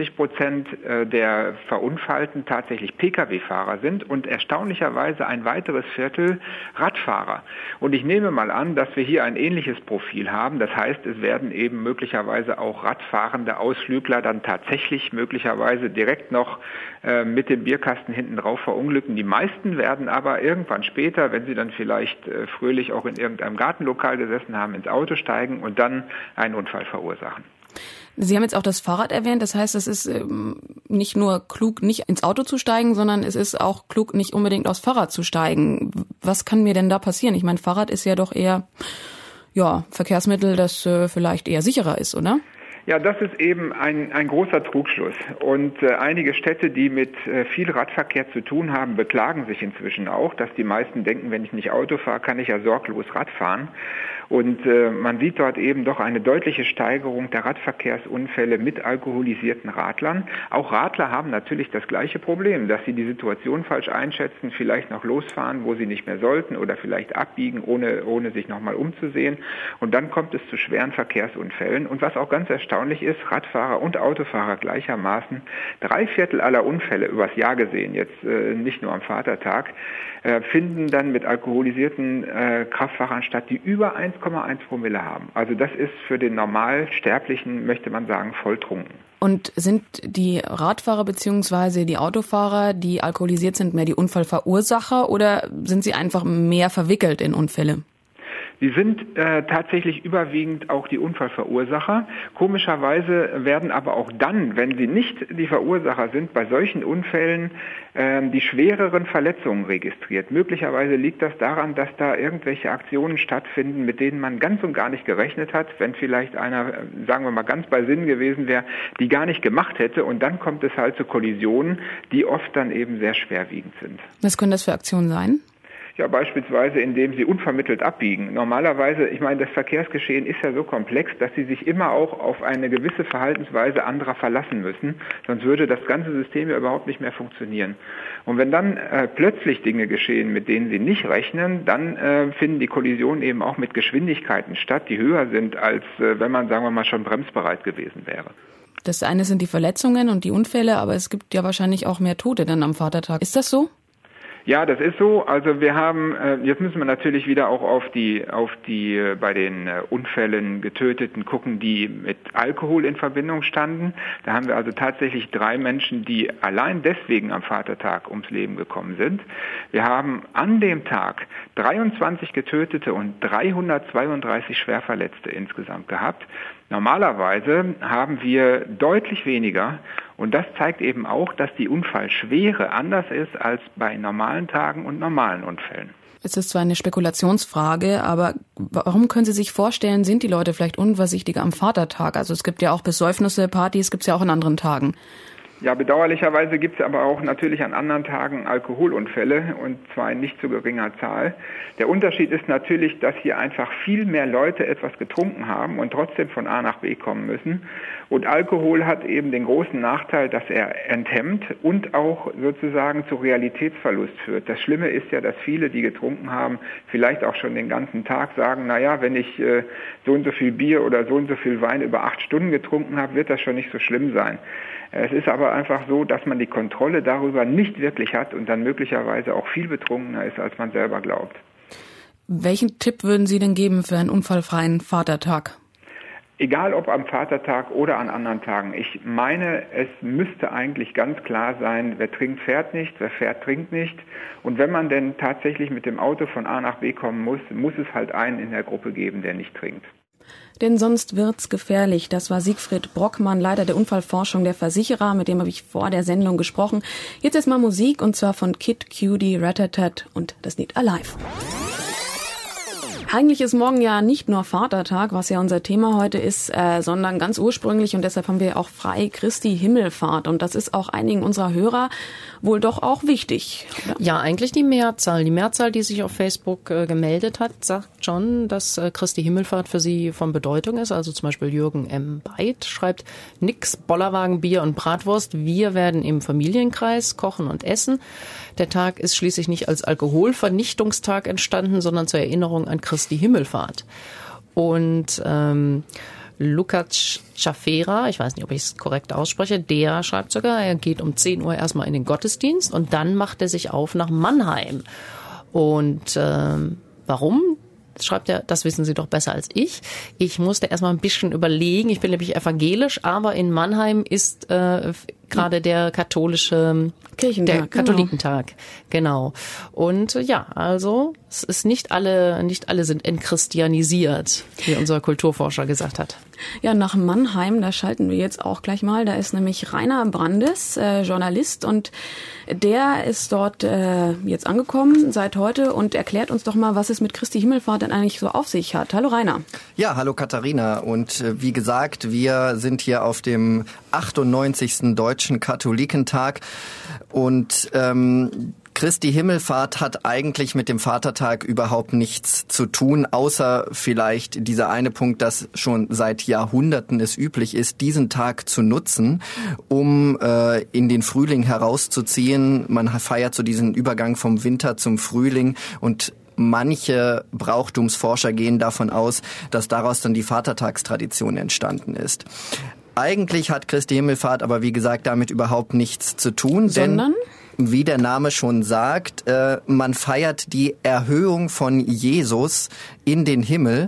50% der Verunfallten tatsächlich Pkw-Fahrer sind und erstaunlicherweise ein weiteres Viertel Radfahrer. Und ich nehme mal an, dass wir hier ein ähnliches Profil haben. Das heißt, es werden eben möglicherweise auch radfahrende Ausflügler dann tatsächlich möglicherweise direkt noch mit dem Bierkasten hinten drauf verunglücken. Die meisten werden aber irgendwann später, wenn sie dann vielleicht fröhlich auch in irgendeinem Gartenlokal gesessen haben, ins Auto steigen und dann einen Unfall verursachen. Sie haben jetzt auch das Fahrrad erwähnt. Das heißt, es ist nicht nur klug, nicht ins Auto zu steigen, sondern es ist auch klug, nicht unbedingt aufs Fahrrad zu steigen. Was kann mir denn da passieren? Ich meine, Fahrrad ist ja doch eher Verkehrsmittel, das vielleicht eher sicherer ist, oder? Ja, das ist eben ein großer Trugschluss. Und einige Städte, die mit viel Radverkehr zu tun haben, beklagen sich inzwischen auch, dass die meisten denken, wenn ich nicht Auto fahre, kann ich ja sorglos Rad fahren. Und man sieht dort eben doch eine deutliche Steigerung der Radverkehrsunfälle mit alkoholisierten Radlern. Auch Radler haben natürlich das gleiche Problem, dass sie die Situation falsch einschätzen, vielleicht noch losfahren, wo sie nicht mehr sollten oder vielleicht abbiegen, ohne sich nochmal umzusehen. Und dann kommt es zu schweren Verkehrsunfällen. Und was auch ganz erstaunlich ist, Radfahrer und Autofahrer gleichermaßen, 3/4 aller Unfälle übers Jahr gesehen, jetzt nicht nur am Vatertag, finden dann mit alkoholisierten Kraftfahrern statt, die über 1,1 Promille haben. Also das ist für den Normalsterblichen, möchte man sagen, volltrunken. Und sind die Radfahrer bzw. die Autofahrer, die alkoholisiert sind, mehr die Unfallverursacher oder sind sie einfach mehr verwickelt in Unfälle? Sie sind tatsächlich überwiegend auch die Unfallverursacher. Komischerweise werden aber auch dann, wenn sie nicht die Verursacher sind, bei solchen Unfällen die schwereren Verletzungen registriert. Möglicherweise liegt das daran, dass da irgendwelche Aktionen stattfinden, mit denen man ganz und gar nicht gerechnet hat, wenn vielleicht einer, sagen wir mal, ganz bei Sinn gewesen wäre, die gar nicht gemacht hätte. Und dann kommt es halt zu Kollisionen, die oft dann eben sehr schwerwiegend sind. Was können das für Aktionen sein? Ja, beispielsweise, indem sie unvermittelt abbiegen. Normalerweise, ich meine, das Verkehrsgeschehen ist ja so komplex, dass sie sich immer auch auf eine gewisse Verhaltensweise anderer verlassen müssen. Sonst würde das ganze System ja überhaupt nicht mehr funktionieren. Und wenn dann plötzlich Dinge geschehen, mit denen sie nicht rechnen, dann finden die Kollisionen eben auch mit Geschwindigkeiten statt, die höher sind, als wenn man, sagen wir mal, schon bremsbereit gewesen wäre. Das eine sind die Verletzungen und die Unfälle, aber es gibt ja wahrscheinlich auch mehr Tote dann am Vatertag. Ist das so? Ja, das ist so. Also wir haben, jetzt müssen wir natürlich wieder auch auf die bei den Unfällen Getöteten gucken, die mit Alkohol in Verbindung standen. Da haben wir also tatsächlich 3 Menschen, die allein deswegen am Vatertag ums Leben gekommen sind. Wir haben an dem Tag 23 Getötete und 332 Schwerverletzte insgesamt gehabt. Normalerweise haben wir deutlich weniger und das zeigt eben auch, dass die Unfallschwere anders ist als bei normalen Tagen und normalen Unfällen. Es ist zwar eine Spekulationsfrage, aber warum können Sie sich vorstellen, sind die Leute vielleicht unvorsichtiger am Vatertag? Also es gibt ja auch Besäufnisse, Partys, gibt es ja auch an anderen Tagen. Ja, bedauerlicherweise gibt es aber auch natürlich an anderen Tagen Alkoholunfälle und zwar in nicht zu geringer Zahl. Der Unterschied ist natürlich, dass hier einfach viel mehr Leute etwas getrunken haben und trotzdem von A nach B kommen müssen. Und Alkohol hat eben den großen Nachteil, dass er enthemmt und auch sozusagen zu Realitätsverlust führt. Das Schlimme ist ja, dass viele, die getrunken haben, vielleicht auch schon den ganzen Tag sagen, naja, wenn ich so und so viel Bier oder so und so viel Wein über 8 Stunden getrunken habe, wird das schon nicht so schlimm sein. Es ist aber einfach so, dass man die Kontrolle darüber nicht wirklich hat und dann möglicherweise auch viel betrunkener ist, als man selber glaubt. Welchen Tipp würden Sie denn geben für einen unfallfreien Vatertag? Egal ob am Vatertag oder an anderen Tagen. Ich meine, es müsste eigentlich ganz klar sein, wer trinkt, fährt nicht, wer fährt, trinkt nicht. Und wenn man denn tatsächlich mit dem Auto von A nach B kommen muss, muss es halt einen in der Gruppe geben, der nicht trinkt. Denn sonst wird's gefährlich. Das war Siegfried Brockmann, Leiter der Unfallforschung der Versicherer, mit dem habe ich vor der Sendung gesprochen. Jetzt erstmal Musik und zwar von Kid Cudi, Rat-a-tat und das Lied Alive. Eigentlich ist morgen ja nicht nur Vatertag, was ja unser Thema heute ist, sondern ganz ursprünglich und deshalb haben wir auch frei Christi Himmelfahrt und das ist auch einigen unserer Hörer wohl doch auch wichtig. Oder? Ja, eigentlich die Mehrzahl. Die Mehrzahl, die sich auf Facebook gemeldet hat, sagt schon, dass Christi Himmelfahrt für sie von Bedeutung ist. Also zum Beispiel Jürgen M. Beid schreibt, nix Bollerwagen, Bier und Bratwurst. Wir werden im Familienkreis kochen und essen. Der Tag ist schließlich nicht als Alkoholvernichtungstag entstanden, sondern zur Erinnerung an Christi Himmelfahrt. Und Lukacs Chafera, ich weiß nicht, ob ich es korrekt ausspreche, der schreibt sogar, er geht um 10 Uhr erstmal in den Gottesdienst und dann macht er sich auf nach Mannheim. Und warum? Schreibt er, das wissen Sie doch besser als ich. Ich musste erstmal ein bisschen überlegen, ich bin nämlich evangelisch, aber in Mannheim ist gerade der katholische Kirchentag, der Katholikentag, genau. Und ja, also es ist nicht alle sind entchristianisiert, wie unser Kulturforscher gesagt hat. Ja, nach Mannheim, da schalten wir jetzt auch gleich mal. Da ist nämlich Rainer Brandes, Journalist, und der ist dort jetzt angekommen seit heute und erklärt uns doch mal, was es mit Christi Himmelfahrt denn eigentlich so auf sich hat. Hallo Rainer. Ja, hallo Katharina. Und wie gesagt, wir sind hier auf dem 98. Deutschen Katholikentag und Christi Himmelfahrt hat eigentlich mit dem Vatertag überhaupt nichts zu tun, außer vielleicht dieser eine Punkt, dass schon seit Jahrhunderten es üblich ist, diesen Tag zu nutzen, um in den Frühling herauszuziehen. Man feiert so diesen Übergang vom Winter zum Frühling und manche Brauchtumsforscher gehen davon aus, dass daraus dann die Vatertagstradition entstanden ist. Eigentlich hat Christi Himmelfahrt aber, wie gesagt, damit überhaupt nichts zu tun, sondern? Wie der Name schon sagt, man feiert die Erhöhung von Jesus in den Himmel.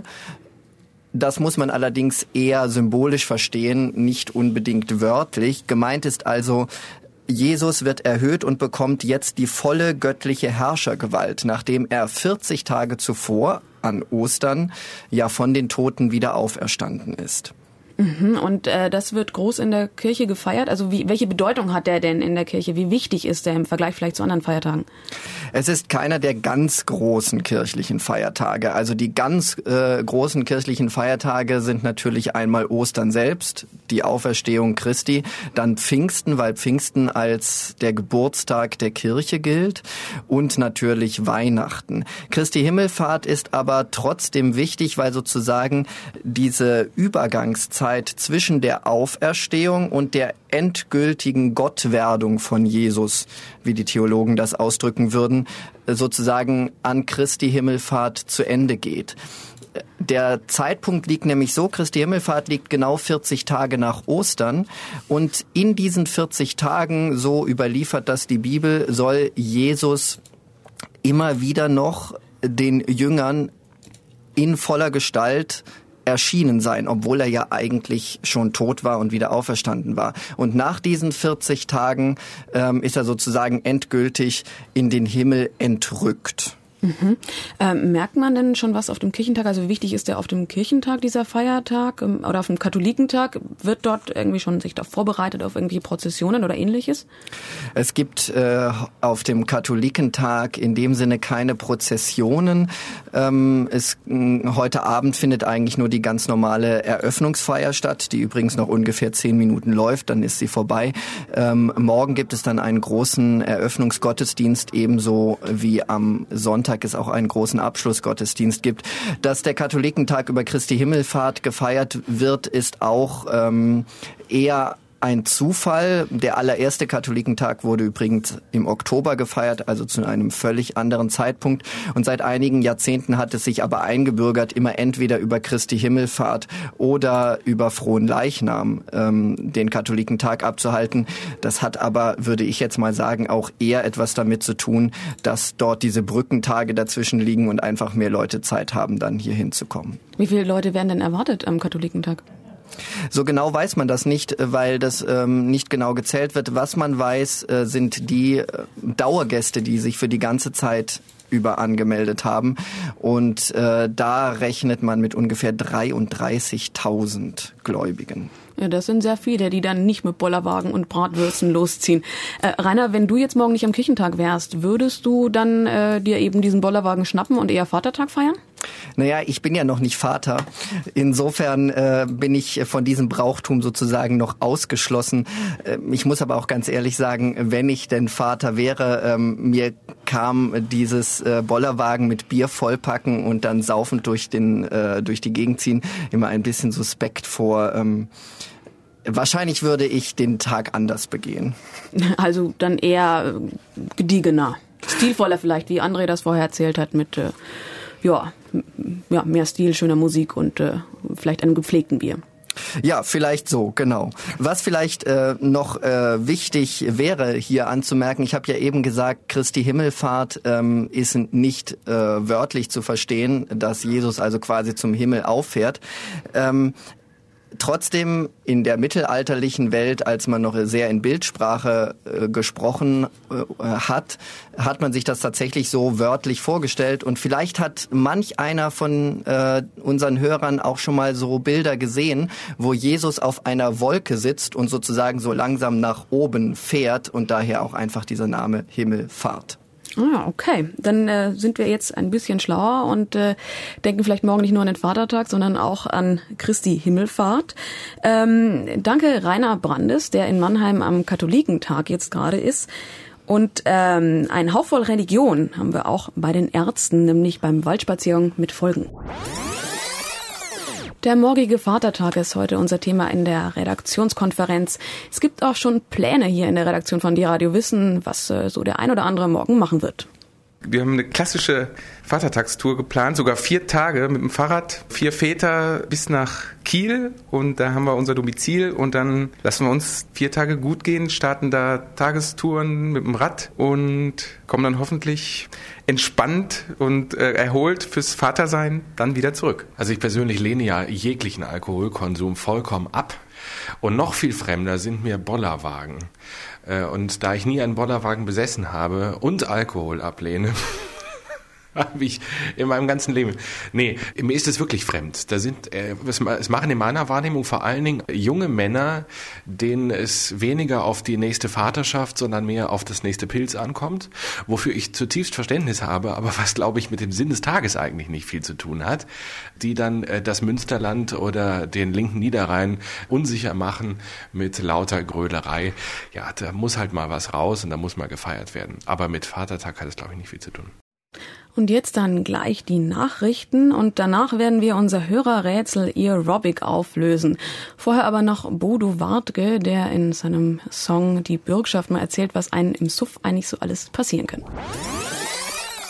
Das muss man allerdings eher symbolisch verstehen, nicht unbedingt wörtlich. Gemeint ist also, Jesus wird erhöht und bekommt jetzt die volle göttliche Herrschergewalt, nachdem er 40 Tage zuvor, an Ostern, ja von den Toten wieder auferstanden ist. Und das wird groß in der Kirche gefeiert. Also welche Bedeutung hat der denn in der Kirche? Wie wichtig ist der im Vergleich vielleicht zu anderen Feiertagen? Es ist keiner der ganz großen kirchlichen Feiertage. Also die ganz großen kirchlichen Feiertage sind natürlich einmal Ostern selbst, die Auferstehung Christi, dann Pfingsten, weil Pfingsten als der Geburtstag der Kirche gilt, und natürlich Weihnachten. Christi Himmelfahrt ist aber trotzdem wichtig, weil sozusagen diese Übergangszeit zwischen der Auferstehung und der endgültigen Gottwerdung von Jesus, wie die Theologen das ausdrücken würden, sozusagen an Christi Himmelfahrt zu Ende geht. Der Zeitpunkt liegt nämlich so, Christi Himmelfahrt liegt genau 40 Tage nach Ostern und in diesen 40 Tagen, so überliefert das die Bibel, soll Jesus immer wieder noch den Jüngern in voller Gestalt erschienen sein, obwohl er ja eigentlich schon tot war und wieder auferstanden war. Und nach diesen 40 Tagen ist er sozusagen endgültig in den Himmel entrückt. Merkt man denn schon was auf dem Kirchentag? Also wie wichtig ist der auf dem Kirchentag, dieser Feiertag? Oder auf dem Katholikentag? Wird dort irgendwie schon sich da vorbereitet auf irgendwelche Prozessionen oder Ähnliches? Es gibt auf dem Katholikentag in dem Sinne keine Prozessionen. Heute Abend findet eigentlich nur die ganz normale Eröffnungsfeier statt, die übrigens noch ungefähr 10 Minuten läuft, dann ist sie vorbei. Morgen gibt es dann einen großen Eröffnungsgottesdienst, ebenso wie am Sonntag es auch einen großen Abschlussgottesdienst gibt. Dass der Katholikentag über Christi Himmelfahrt gefeiert wird, ist auch eher ein Zufall. Der allererste Katholikentag wurde übrigens im Oktober gefeiert, also zu einem völlig anderen Zeitpunkt. Und seit einigen Jahrzehnten hat es sich aber eingebürgert, immer entweder über Christi Himmelfahrt oder über Fronleichnam den Katholikentag abzuhalten. Das hat aber, würde ich jetzt mal sagen, auch eher etwas damit zu tun, dass dort diese Brückentage dazwischen liegen und einfach mehr Leute Zeit haben, dann hier hinzukommen. Wie viele Leute werden denn erwartet am Katholikentag? So genau weiß man das nicht, weil das nicht genau gezählt wird. Was man weiß, sind die Dauergäste, die sich für die ganze Zeit über angemeldet haben. Und da rechnet man mit ungefähr 33.000 Gläubigen. Ja, das sind sehr viele, die dann nicht mit Bollerwagen und Bratwürsten losziehen. Rainer, wenn du jetzt morgen nicht am Kirchentag wärst, würdest du dann dir eben diesen Bollerwagen schnappen und eher Vatertag feiern? Naja, ich bin ja noch nicht Vater. Insofern bin ich von diesem Brauchtum sozusagen noch ausgeschlossen. Ich muss aber auch ganz ehrlich sagen, wenn ich denn Vater wäre, mir kam dieses Bollerwagen mit Bier vollpacken und dann saufend durch die Gegend ziehen immer ein bisschen suspekt vor. Wahrscheinlich würde ich den Tag anders begehen. Also dann eher gediegener, stilvoller vielleicht, wie André das vorher erzählt hat, mit mehr Stil, schöner Musik und vielleicht einem gepflegten Bier. Ja, vielleicht so, genau. Was vielleicht noch wichtig wäre hier anzumerken, ich habe ja eben gesagt, Christi Himmelfahrt ist nicht wörtlich zu verstehen, dass Jesus also quasi zum Himmel auffährt. Trotzdem in der mittelalterlichen Welt, als man noch sehr in Bildsprache gesprochen hat man sich das tatsächlich so wörtlich vorgestellt. Und vielleicht hat manch einer von unseren Hörern auch schon mal so Bilder gesehen, wo Jesus auf einer Wolke sitzt und sozusagen so langsam nach oben fährt und daher auch einfach dieser Name Himmelfahrt. Ah, okay. Dann sind wir jetzt ein bisschen schlauer und denken vielleicht morgen nicht nur an den Vatertag, sondern auch an Christi Himmelfahrt. Danke Rainer Brandes, der in Mannheim am Katholikentag jetzt gerade ist. Und ein Hauch voll Religion haben wir auch bei den Ärzten, nämlich beim Waldspaziergang mit Folgen. Der morgige Vatertag ist heute unser Thema in der Redaktionskonferenz. Es gibt auch schon Pläne hier in der Redaktion von Die Radio Wissen, was so der ein oder andere morgen machen wird. Wir haben eine klassische Vatertagstour geplant, sogar 4 Tage mit dem Fahrrad, 4 Väter bis nach Kiel und da haben wir unser Domizil und dann lassen wir uns 4 Tage gut gehen, starten da Tagestouren mit dem Rad und kommen dann hoffentlich entspannt und erholt fürs Vatersein dann wieder zurück. Also ich persönlich lehne ja jeglichen Alkoholkonsum vollkommen ab und noch viel fremder sind mir Bollerwagen. Und da ich nie einen Bollerwagen besessen habe und Alkohol ablehne, habe ich in meinem ganzen Leben. Nee, mir ist es wirklich fremd. Es machen in meiner Wahrnehmung vor allen Dingen junge Männer, denen es weniger auf die nächste Vaterschaft, sondern mehr auf das nächste Pilz ankommt, wofür ich zutiefst Verständnis habe, aber was, glaube ich, mit dem Sinn des Tages eigentlich nicht viel zu tun hat, die dann das Münsterland oder den linken Niederrhein unsicher machen mit lauter Grölerei. Ja, da muss halt mal was raus und da muss mal gefeiert werden. Aber mit Vatertag hat es, glaube ich, nicht viel zu tun. Und jetzt dann gleich die Nachrichten und danach werden wir unser Hörerrätsel Aerobic auflösen. Vorher aber noch Bodo Wartke, der in seinem Song Die Bürgschaft mal erzählt, was einem im Suff eigentlich so alles passieren kann.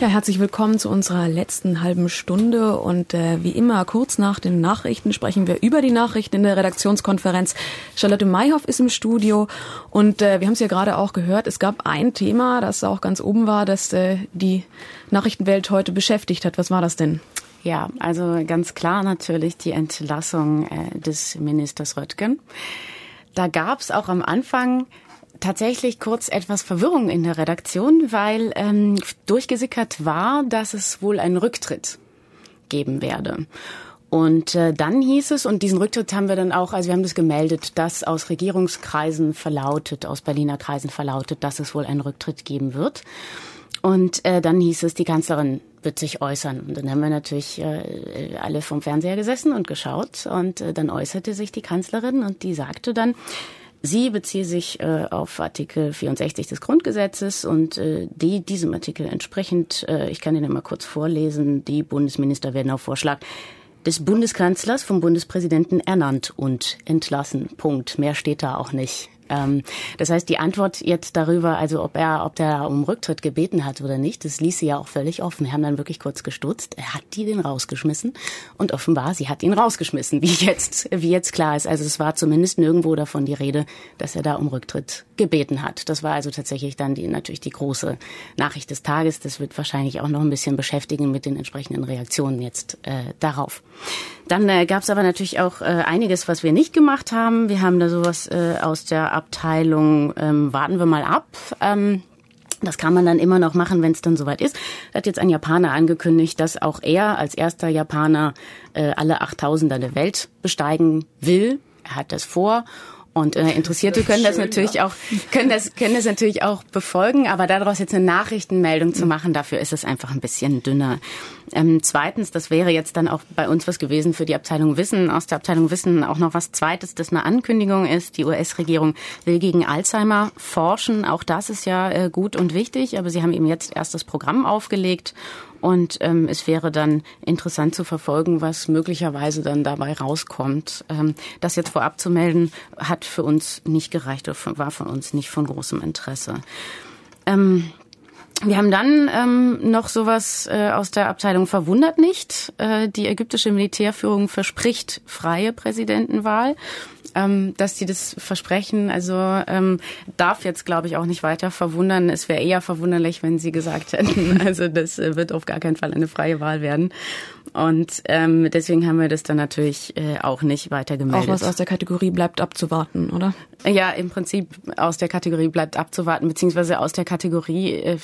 Ja, herzlich willkommen zu unserer letzten halben Stunde und wie immer kurz nach den Nachrichten sprechen wir über die Nachrichten in der Redaktionskonferenz. Charlotte Mayhoff ist im Studio und wir haben es ja gerade auch gehört, es gab ein Thema, das auch ganz oben war, das die Nachrichtenwelt heute beschäftigt hat. Was war das denn? Ja, also ganz klar natürlich die Entlassung des Ministers Röttgen. Da gab es auch am Anfang tatsächlich kurz etwas Verwirrung in der Redaktion, weil durchgesickert war, dass es wohl einen Rücktritt geben werde. Und dann hieß es, und diesen Rücktritt haben wir dann auch, also wir haben das gemeldet, dass aus Regierungskreisen verlautet, aus Berliner Kreisen verlautet, dass es wohl einen Rücktritt geben wird. Und dann hieß es, die Kanzlerin wird sich äußern. Und dann haben wir natürlich alle vom Fernseher gesessen und geschaut. Und dann äußerte sich die Kanzlerin und die sagte dann, sie beziehe sich auf Artikel 64 des Grundgesetzes und diesem Artikel entsprechend, ich kann Ihnen mal kurz vorlesen, die Bundesminister werden auf Vorschlag des Bundeskanzlers vom Bundespräsidenten ernannt und entlassen. Punkt. Mehr steht da auch nicht. Das heißt, die Antwort jetzt darüber, also ob der um Rücktritt gebeten hat oder nicht, das ließ sie ja auch völlig offen. Wir haben dann wirklich kurz gestutzt. Er hat den rausgeschmissen und offenbar, sie hat ihn rausgeschmissen, wie jetzt klar ist. Also es war zumindest nirgendwo davon die Rede, dass er da um Rücktritt gebeten hat. Das war also tatsächlich dann natürlich die große Nachricht des Tages. Das wird wahrscheinlich auch noch ein bisschen beschäftigen mit den entsprechenden Reaktionen jetzt darauf. Dann gab es aber natürlich auch einiges, was wir nicht gemacht haben. Wir haben da sowas aus der Abteilung warten wir mal ab. Das kann man dann immer noch machen, wenn es dann soweit ist. Da hat jetzt ein Japaner angekündigt, dass auch er als erster Japaner alle 8000er der Welt besteigen will. Er hat das vor. Und Interessierte können das natürlich auch können das natürlich auch befolgen, aber daraus jetzt eine Nachrichtenmeldung zu machen, dafür ist es einfach ein bisschen dünner. Zweitens, das wäre jetzt dann auch bei uns was gewesen für die Abteilung Wissen. Aus der Abteilung Wissen auch noch was Zweites, das eine Ankündigung ist. Die US-Regierung will gegen Alzheimer forschen. Auch das ist ja gut und wichtig, aber sie haben eben jetzt erst das Programm aufgelegt. Und es wäre dann interessant zu verfolgen, was möglicherweise dann dabei rauskommt. Das jetzt vorab zu melden, hat für uns nicht gereicht, war von uns nicht von großem Interesse. Wir haben dann noch sowas aus der Abteilung Verwundert nicht. Die ägyptische Militärführung verspricht freie Präsidentenwahl. Dass die das versprechen, also darf jetzt, glaube ich, auch nicht weiter verwundern. Es wäre eher verwunderlich, wenn sie gesagt hätten, also das wird auf gar keinen Fall eine freie Wahl werden. Und deswegen haben wir das dann natürlich auch nicht weiter gemeldet. Auch was aus der Kategorie bleibt abzuwarten, oder? Ja, im Prinzip aus der Kategorie bleibt abzuwarten, beziehungsweise aus der Kategorie,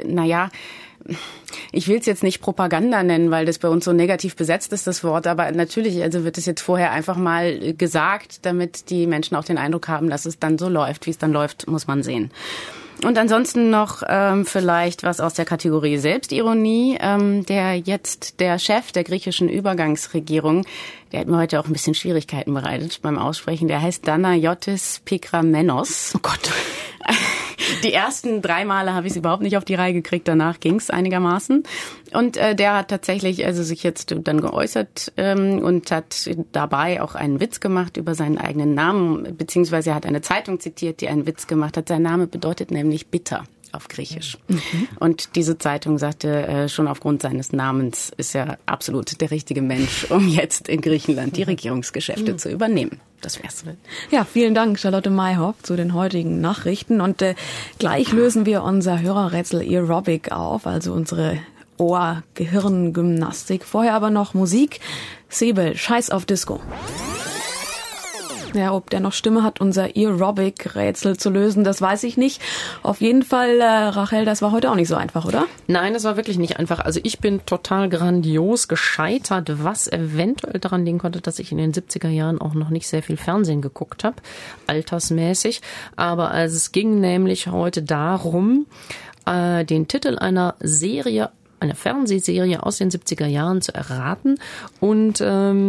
ich will es jetzt nicht Propaganda nennen, weil das bei uns so negativ besetzt ist, das Wort, aber natürlich, also wird es jetzt vorher einfach mal gesagt, damit die Menschen auch den Eindruck haben, dass es dann so läuft. Wie es dann läuft, muss man sehen. Und ansonsten noch vielleicht was aus der Kategorie Selbstironie. Der Chef der griechischen Übergangsregierung, der hat mir heute auch ein bisschen Schwierigkeiten bereitet beim Aussprechen, der heißt Danaiotis Pikramenos. Oh Gott. Die ersten 3 Male habe ich es überhaupt nicht auf die Reihe gekriegt, danach ging es einigermaßen. Und der hat tatsächlich sich jetzt dann geäußert und hat dabei auch einen Witz gemacht über seinen eigenen Namen, beziehungsweise er hat eine Zeitung zitiert, die einen Witz gemacht hat. Sein Name bedeutet nämlich bitter auf Griechisch. Und diese Zeitung sagte, schon aufgrund seines Namens ist er absolut der richtige Mensch, um jetzt in Griechenland die Regierungsgeschäfte zu übernehmen. Das wär's. Ja, vielen Dank, Charlotte Mayhoff, zu den heutigen Nachrichten. Und gleich lösen wir unser Hörerrätsel Aerobic auf, also unsere Ohr-Gehirn-Gymnastik. Vorher aber noch Musik. Sebel, Scheiß auf Disco. Ja, ob der noch Stimme hat, unser Aerobic-Rätsel zu lösen, das weiß ich nicht. Auf jeden Fall, Rachel, das war heute auch nicht so einfach, oder? Nein, das war wirklich nicht einfach. Also ich bin total grandios gescheitert, was eventuell daran liegen konnte, dass ich in den 70er Jahren auch noch nicht sehr viel Fernsehen geguckt habe, altersmäßig. Aber es ging nämlich heute darum, den Titel einer Fernsehserie aus den 70er Jahren zu erraten und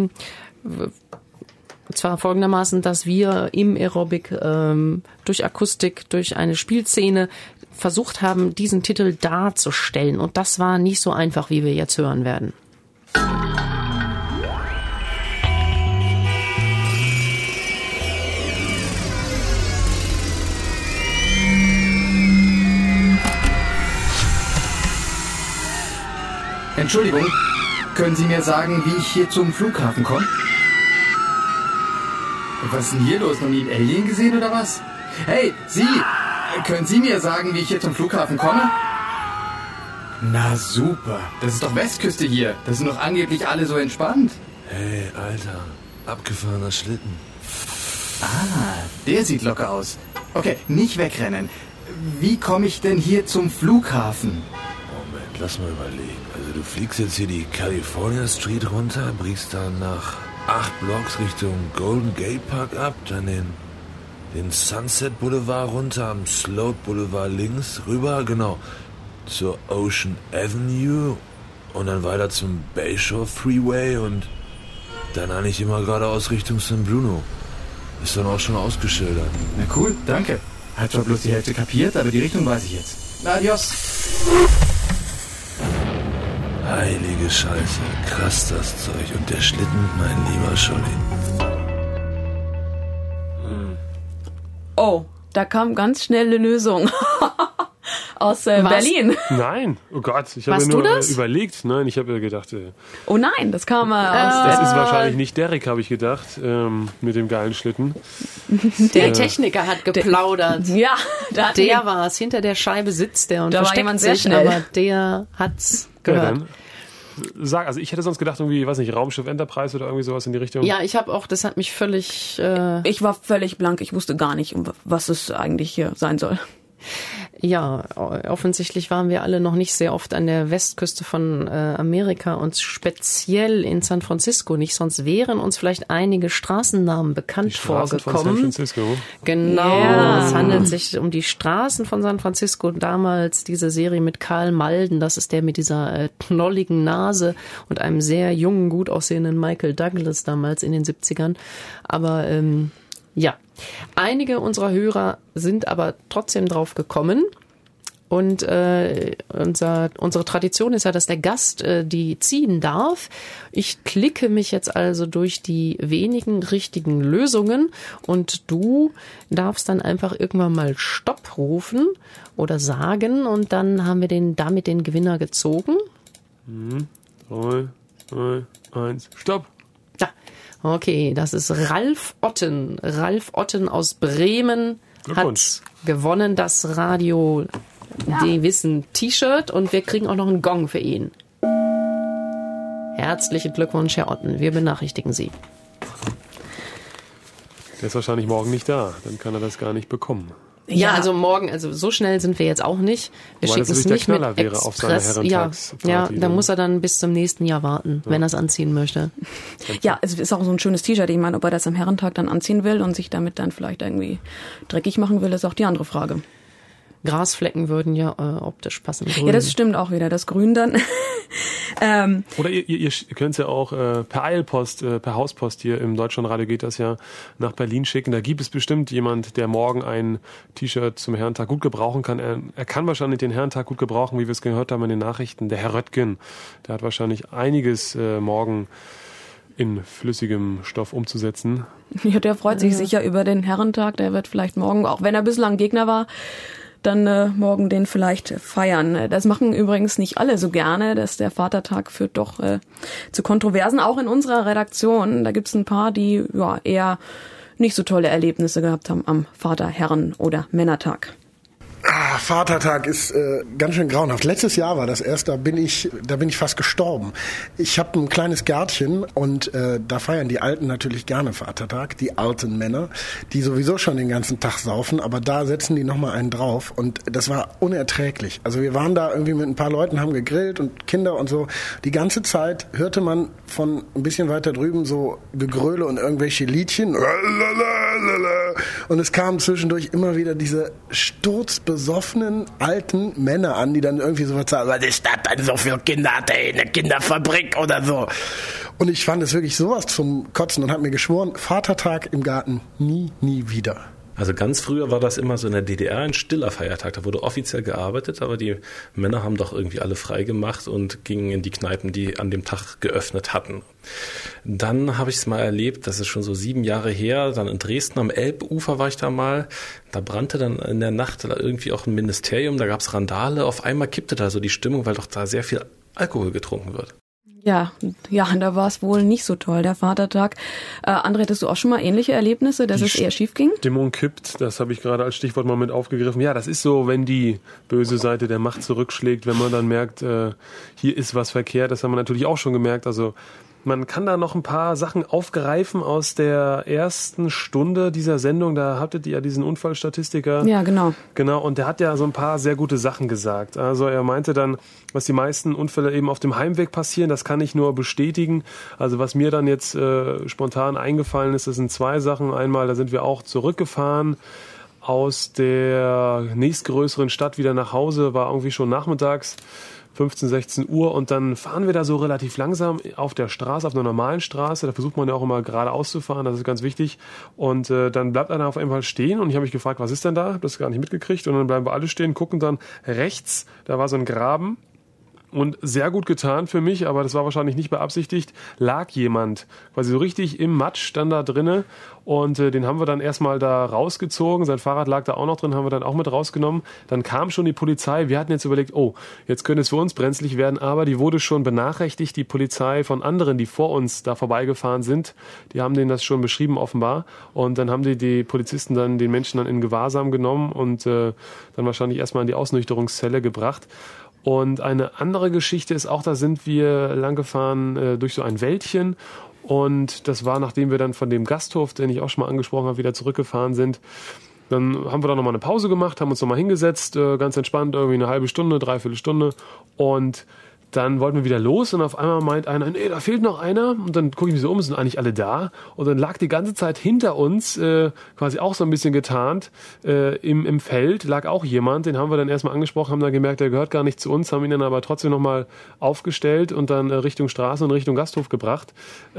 zwar folgendermaßen, dass wir im Aerobic durch Akustik, durch eine Spielszene versucht haben, diesen Titel darzustellen. Und das war nicht so einfach, wie wir jetzt hören werden. Entschuldigung, können Sie mir sagen, wie ich hier zum Flughafen komme? Was ist denn hier los? Noch nie einen Alien gesehen oder was? Hey, Sie! Können Sie mir sagen, wie ich hier zum Flughafen komme? Na super, das ist doch Westküste hier. Das sind doch angeblich alle so entspannt. Hey, Alter, abgefahrener Schlitten. Ah, der sieht locker aus. Okay, nicht wegrennen. Wie komme ich denn hier zum Flughafen? Moment, lass mal überlegen. Also du fliegst jetzt hier die California Street runter, brichst dann nach 8 Blocks Richtung Golden Gate Park ab, dann den Sunset Boulevard runter, am Sloat Boulevard links rüber, genau, zur Ocean Avenue und dann weiter zum Bayshore Freeway und dann eigentlich immer geradeaus Richtung San Bruno. Ist dann auch schon ausgeschildert. Na cool, danke. Hat zwar bloß die Hälfte kapiert, aber die Richtung weiß ich jetzt. Adios. Heilige Scheiße, krass das Zeug. Und der Schlitten, mein lieber Scholli. Oh, da kam ganz schnell eine Lösung. Aus Berlin. Nein, oh Gott, ich habe nur überlegt. Nein, ich habe gedacht. Oh nein, das kam aus. Das ist wahrscheinlich nicht Derek, habe ich gedacht, mit dem geilen Schlitten. Der Techniker hat geplaudert. Ja, der war es. Hinter der Scheibe sitzt der und da versteckt war jemand sehr sich, schnell. aber der hat's gehört. Ja, also ich hätte sonst gedacht, irgendwie, weiß nicht, Raumschiff Enterprise oder irgendwie sowas in die Richtung. Ja, ich habe auch, das hat mich völlig... ich war völlig blank, ich wusste gar nicht, was es eigentlich hier sein soll. Ja, offensichtlich waren wir alle noch nicht sehr oft an der Westküste von Amerika und speziell in San Francisco nicht, sonst wären uns vielleicht einige Straßennamen bekannt vorgekommen. Von San Francisco. Genau, Ja. Es handelt sich um die Straßen von San Francisco. Damals diese Serie mit Karl Malden, das ist der mit dieser knolligen Nase und einem sehr jungen, gut aussehenden Michael Douglas damals in den 70ern. Aber ja, einige unserer Hörer sind aber trotzdem drauf gekommen. Und unsere Tradition ist ja, dass der Gast die ziehen darf. Ich klicke mich jetzt also durch die wenigen richtigen Lösungen und du darfst dann einfach irgendwann mal Stopp rufen oder sagen und dann haben wir damit den Gewinner gezogen. 3, 2, 1, Stopp! Ja, okay, das ist Ralf Otten. Ralf Otten aus Bremen hat gewonnen, das Radio Die Wissen T-Shirt und wir kriegen auch noch einen Gong für ihn. Herzlichen Glückwunsch, Herr Otten. Wir benachrichtigen Sie. Der ist wahrscheinlich morgen nicht da, dann kann er das gar nicht bekommen. Ja, also morgen, also so schnell sind wir jetzt auch nicht. Wir schicken es nicht mit Express. Ja, da muss er dann bis zum nächsten Jahr warten, wenn er es anziehen möchte. Ja, es ist auch so ein schönes T-Shirt. Ich meine, ob er das am Herrentag dann anziehen will und sich damit dann vielleicht irgendwie dreckig machen will, ist auch die andere Frage. Grasflecken würden ja optisch passen. Grün. Ja, das stimmt auch wieder. Das Grün dann. Oder ihr könnt es ja auch per Eilpost, per Hauspost hier im Deutschlandradio geht das ja nach Berlin schicken. Da gibt es bestimmt jemand, der morgen ein T-Shirt zum Herrentag gut gebrauchen kann. Er kann wahrscheinlich den Herrentag gut gebrauchen, wie wir es gehört haben in den Nachrichten. Der Herr Röttgen, der hat wahrscheinlich einiges morgen in flüssigem Stoff umzusetzen. Ja, der freut sich sicher über den Herrentag. Der wird vielleicht morgen, auch wenn er bislang Gegner war, dann morgen den vielleicht feiern. Das machen übrigens nicht alle so gerne, dass der Vatertag führt doch zu Kontroversen, auch in unserer Redaktion. Da gibt's ein paar, die ja eher nicht so tolle Erlebnisse gehabt haben am Vater-, Herren- oder Männertag. Vatertag ist ganz schön grauenhaft. Letztes Jahr war das erst, da bin ich fast gestorben. Ich habe ein kleines Gärtchen und da feiern die Alten natürlich gerne Vatertag, die alten Männer, die sowieso schon den ganzen Tag saufen, aber da setzen die nochmal einen drauf und das war unerträglich. Also wir waren da irgendwie mit ein paar Leuten, haben gegrillt und Kinder und so. Die ganze Zeit hörte man von ein bisschen weiter drüben so Gegröle und irgendwelche Liedchen und es kamen zwischendurch immer wieder diese sturzbesoffenen alten Männer an, die dann irgendwie sowas sagen, was ist das denn so für Kinder, hat er eine Kinderfabrik oder so. Und ich fand es wirklich sowas zum Kotzen und habe mir geschworen, Vatertag im Garten nie wieder. Also ganz früher war das immer so in der DDR ein stiller Feiertag. Da wurde offiziell gearbeitet, aber die Männer haben doch irgendwie alle frei gemacht und gingen in die Kneipen, die an dem Tag geöffnet hatten. Dann habe ich es mal erlebt, das ist schon so 7 Jahre her, dann in Dresden am Elbufer war ich da mal. Da brannte dann in der Nacht irgendwie auch ein Ministerium, da gab es Randale. Auf einmal kippte da so die Stimmung, weil doch da sehr viel Alkohol getrunken wird. Ja, da war es wohl nicht so toll, der Vatertag. André, hattest du auch schon mal ähnliche Erlebnisse, dass es eher schief ging? Stimmung kippt, das habe ich gerade als Stichwort mal mit aufgegriffen. Ja, das ist so, wenn die böse Seite der Macht zurückschlägt, wenn man dann merkt, hier ist was verkehrt. Das haben wir natürlich auch schon gemerkt. Also man kann da noch ein paar Sachen aufgreifen aus der ersten Stunde dieser Sendung. Da hattet ihr ja diesen Unfallstatistiker. Ja, genau. Genau, und der hat ja so ein paar sehr gute Sachen gesagt. Also er meinte dann, was die meisten Unfälle eben auf dem Heimweg passieren, das kann ich nur bestätigen. Also was mir dann jetzt spontan eingefallen ist, das sind zwei Sachen. Einmal, da sind wir auch zurückgefahren aus der nächstgrößeren Stadt wieder nach Hause, war irgendwie schon nachmittags. 15, 16 Uhr und dann fahren wir da so relativ langsam auf der Straße, auf einer normalen Straße. Da versucht man ja auch immer geradeaus zu fahren, das ist ganz wichtig. Und dann bleibt einer auf einmal stehen und ich habe mich gefragt, was ist denn da? Ich habe das gar nicht mitgekriegt und dann bleiben wir alle stehen, gucken dann rechts, da war so ein Graben. Und sehr gut getan für mich, aber das war wahrscheinlich nicht beabsichtigt, lag jemand quasi so richtig im Matsch dann da drinne und den haben wir dann erstmal da rausgezogen. Sein Fahrrad lag da auch noch drin, haben wir dann auch mit rausgenommen. Dann kam schon die Polizei. Wir hatten jetzt überlegt, jetzt könnte es für uns brenzlig werden, aber die wurde schon benachrichtigt, die Polizei von anderen, die vor uns da vorbeigefahren sind. Die haben denen das schon beschrieben offenbar und dann haben die Polizisten dann den Menschen dann in Gewahrsam genommen und dann wahrscheinlich erstmal in die Ausnüchterungszelle gebracht. Und eine andere Geschichte ist auch, da sind wir langgefahren durch so ein Wäldchen und das war, nachdem wir dann von dem Gasthof, den ich auch schon mal angesprochen habe, wieder zurückgefahren sind. Dann haben wir da nochmal eine Pause gemacht, haben uns nochmal hingesetzt, ganz entspannt, irgendwie eine halbe Stunde, dreiviertel Stunde und dann wollten wir wieder los und auf einmal meint einer, nee, da fehlt noch einer. Und dann gucke ich mich so um, sind eigentlich alle da. Und dann lag die ganze Zeit hinter uns, quasi auch so ein bisschen getarnt, im Feld lag auch jemand. Den haben wir dann erstmal angesprochen, haben dann gemerkt, der gehört gar nicht zu uns, haben ihn dann aber trotzdem nochmal aufgestellt und dann Richtung Straße und Richtung Gasthof gebracht.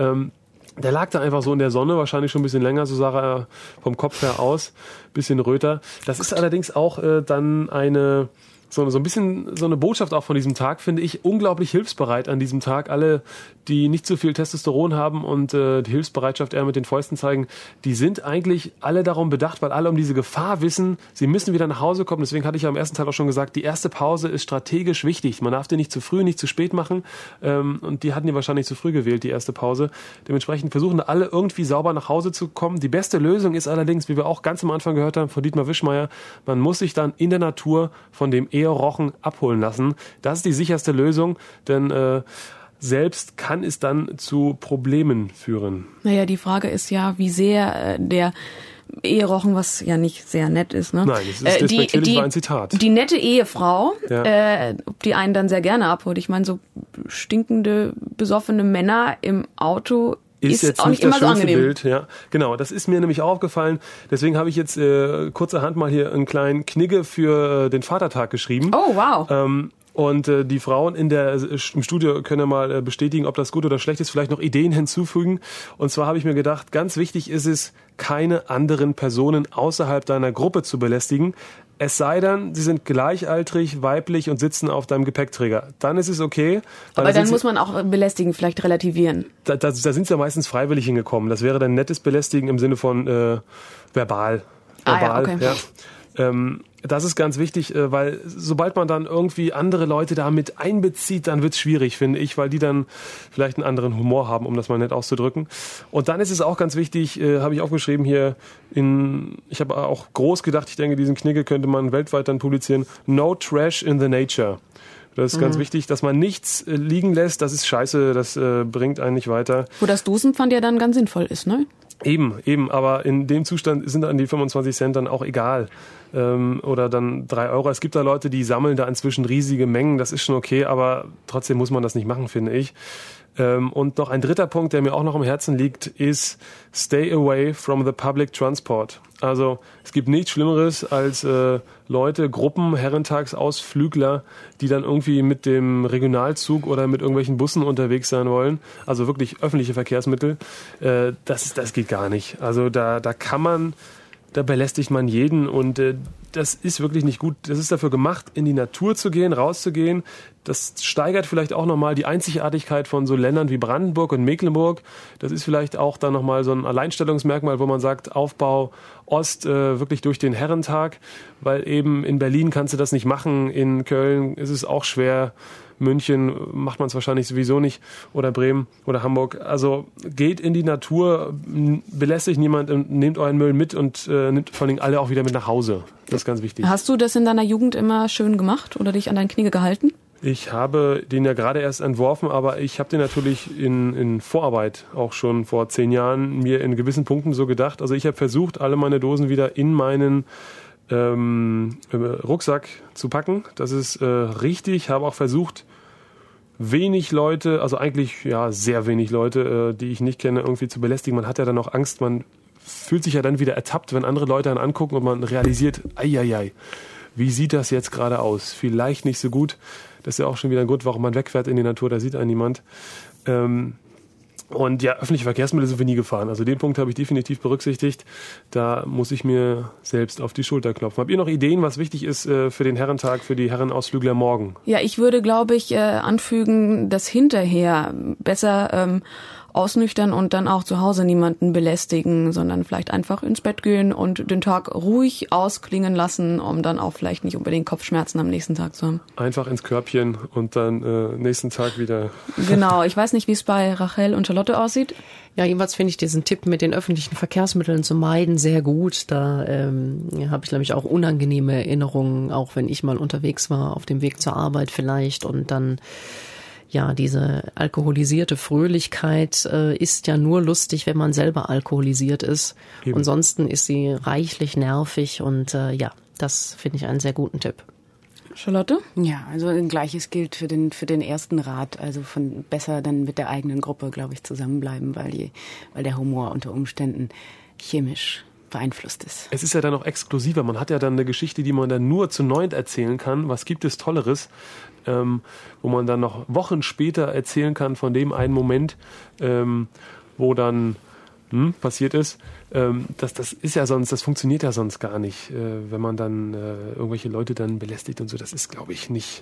Der lag da einfach so in der Sonne, wahrscheinlich schon ein bisschen länger, so sah er vom Kopf her aus, bisschen röter. Das ist allerdings auch dann so ein bisschen so eine Botschaft auch von diesem Tag, finde ich, unglaublich hilfsbereit an diesem Tag. Alle, die nicht so viel Testosteron haben und die Hilfsbereitschaft eher mit den Fäusten zeigen, die sind eigentlich alle darum bedacht, weil alle um diese Gefahr wissen, sie müssen wieder nach Hause kommen. Deswegen hatte ich ja am ersten Teil auch schon gesagt, die erste Pause ist strategisch wichtig. Man darf die nicht zu früh, nicht zu spät machen. Und die hatten die wahrscheinlich zu früh gewählt, die erste Pause. Dementsprechend versuchen alle irgendwie sauber nach Hause zu kommen. Die beste Lösung ist allerdings, wie wir auch ganz am Anfang gehört haben von Dietmar Wischmeier, man muss sich dann in der Natur von dem Eherochen abholen lassen. Das ist die sicherste Lösung, denn selbst kann es dann zu Problemen führen. Naja, die Frage ist ja, wie sehr der Eherochen, was ja nicht sehr nett ist, ne? Nein, das ist despektierlich, war ein Zitat. Die nette Ehefrau, die einen dann sehr gerne abholt. Ich meine, so stinkende, besoffene Männer im Auto ist jetzt auch nicht immer so angenehm. Bild, ja, genau. Das ist mir nämlich auch aufgefallen. Deswegen habe ich jetzt kurzerhand mal hier einen kleinen Knigge für den Vatertag geschrieben. Oh, wow. Und die Frauen im Studio können ja mal bestätigen, ob das gut oder schlecht ist, vielleicht noch Ideen hinzufügen. Und zwar habe ich mir gedacht, ganz wichtig ist es, keine anderen Personen außerhalb deiner Gruppe zu belästigen. Es sei denn, sie sind gleichaltrig, weiblich und sitzen auf deinem Gepäckträger. Dann ist es okay. Aber dann muss man auch belästigen, vielleicht relativieren. Da sind sie ja meistens freiwillig hingekommen. Das wäre dann nettes Belästigen im Sinne von verbal. Ja, okay. Ja. Das ist ganz wichtig, weil sobald man dann irgendwie andere Leute da mit einbezieht, dann wird's schwierig, finde ich, weil die dann vielleicht einen anderen Humor haben, um das mal nett auszudrücken. Und dann ist es auch ganz wichtig, habe ich aufgeschrieben hier, ich habe auch groß gedacht, ich denke, diesen Knigge könnte man weltweit dann publizieren, no trash in the nature. Das ist ganz wichtig, dass man nichts liegen lässt, das ist scheiße, das bringt einen nicht weiter. Wo das Dosenpfand ja dann ganz sinnvoll ist, ne? Eben, aber in dem Zustand sind dann die 25 Cent dann auch egal. Oder dann 3 Euro. Es gibt da Leute, die sammeln da inzwischen riesige Mengen, das ist schon okay, aber trotzdem muss man das nicht machen, finde ich. Und noch ein dritter Punkt, der mir auch noch am Herzen liegt, ist stay away from the public transport. Also es gibt nichts Schlimmeres als Leute, Gruppen, Herrentagsausflügler, die dann irgendwie mit dem Regionalzug oder mit irgendwelchen Bussen unterwegs sein wollen. Also wirklich öffentliche Verkehrsmittel. Das geht gar nicht. Also da belästigt man jeden und das ist wirklich nicht gut. Das ist dafür gemacht, in die Natur zu gehen, rauszugehen. das steigert vielleicht auch nochmal die Einzigartigkeit von so Ländern wie Brandenburg und Mecklenburg. Das ist vielleicht auch dann nochmal so ein Alleinstellungsmerkmal, wo man sagt, Aufbau Ost wirklich durch den Herrentag, weil eben in Berlin kannst du das nicht machen, in Köln ist es auch schwer, München macht man es wahrscheinlich sowieso nicht oder Bremen oder Hamburg. Also geht in die Natur, belästigt niemand und nehmt euren Müll mit und nimmt vor allem alle auch wieder mit nach Hause. Das ist ganz wichtig. Hast du das in deiner Jugend immer schön gemacht oder dich an deine Knie gehalten? Ich habe den ja gerade erst entworfen, aber ich habe den natürlich in Vorarbeit auch schon vor 10 Jahren mir in gewissen Punkten so gedacht. Also ich habe versucht, alle meine Dosen wieder in meinen Rucksack zu packen. Das ist richtig. Habe auch versucht, wenig Leute, also eigentlich ja sehr wenig Leute, die ich nicht kenne, irgendwie zu belästigen. Man hat ja dann auch Angst, man fühlt sich ja dann wieder ertappt, wenn andere Leute einen angucken und man realisiert, eieiei, wie sieht das jetzt gerade aus? Vielleicht nicht so gut. Das ist ja auch schon wieder ein Grund, warum man wegfährt in die Natur, da sieht einen niemand. Und ja, öffentliche Verkehrsmittel sind wir nie gefahren. Also den Punkt habe ich definitiv berücksichtigt. Da muss ich mir selbst auf die Schulter klopfen. Habt ihr noch Ideen, was wichtig ist für den Herrentag, für die Herrenausflügler morgen? Ja, ich würde, glaube ich, anfügen, das hinterher besser ausnüchtern und dann auch zu Hause niemanden belästigen, sondern vielleicht einfach ins Bett gehen und den Tag ruhig ausklingen lassen, um dann auch vielleicht nicht unbedingt Kopfschmerzen am nächsten Tag zu haben. Einfach ins Körbchen und dann nächsten Tag wieder. Genau, ich weiß nicht, wie es bei Rachel und Charlotte aussieht. Ja, jedenfalls finde ich diesen Tipp mit den öffentlichen Verkehrsmitteln zu meiden sehr gut. Da habe ich, glaube ich, auch unangenehme Erinnerungen, auch wenn ich mal unterwegs war, auf dem Weg zur Arbeit vielleicht und dann ja, diese alkoholisierte Fröhlichkeit ist ja nur lustig, wenn man selber alkoholisiert ist. Eben. Ansonsten ist sie reichlich nervig und ja, das finde ich einen sehr guten Tipp. Charlotte? Ja, also Gleiches gilt für den ersten Rat. Also besser dann mit der eigenen Gruppe, glaube ich, zusammenbleiben, weil der Humor unter Umständen chemisch beeinflusst ist. Es ist ja dann auch exklusiver. Man hat ja dann eine Geschichte, die man dann nur zu 9 erzählen kann. Was gibt es Tolleres? Wo man dann noch Wochen später erzählen kann von dem einen Moment, wo dann passiert ist. Das ist ja sonst, das funktioniert ja sonst gar nicht, wenn man dann irgendwelche Leute dann belästigt und so. Das ist, glaube ich, nicht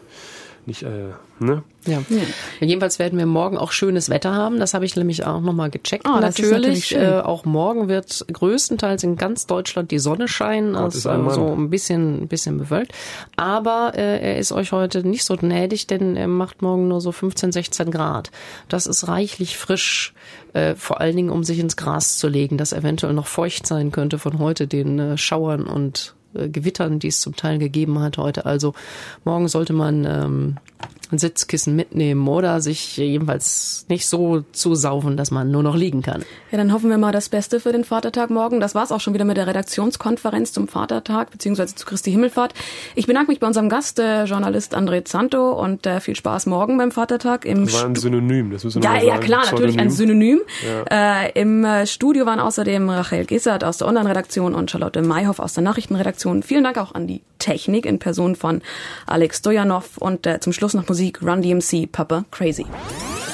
ne? Ja. Jedenfalls werden wir morgen auch schönes Wetter haben. Das habe ich nämlich auch nochmal gecheckt. Natürlich auch morgen wird größtenteils in ganz Deutschland die Sonne scheinen. Also so ein bisschen bewölkt. Aber er ist euch heute nicht so gnädig, denn er macht morgen nur so 15, 16 Grad. Das ist reichlich frisch, vor allen Dingen, um sich ins Gras zu legen, das eventuell noch feucht sein könnte von heute, den Schauern und Gewittern, die es zum Teil gegeben hat heute. Also morgen sollte man ein Sitzkissen mitnehmen oder sich jedenfalls nicht so zusaufen, dass man nur noch liegen kann. Ja, dann hoffen wir mal das Beste für den Vatertag morgen. Das war's auch schon wieder mit der Redaktionskonferenz zum Vatertag bzw. zu Christi Himmelfahrt. Ich bedanke mich bei unserem Gast, Journalist André Zanto, und viel Spaß morgen beim Vatertag. Das war ein Synonym, das müssen wir mal sagen. Ja, klar, natürlich ein Synonym. Ja. Im Studio waren außerdem Rachel Gissert aus der Online-Redaktion und Charlotte Mayhoff aus der Nachrichtenredaktion. Vielen Dank auch an die Technik in Person von Alex Stojanov und zum Schluss noch Musik Run DMC, Papa Crazy.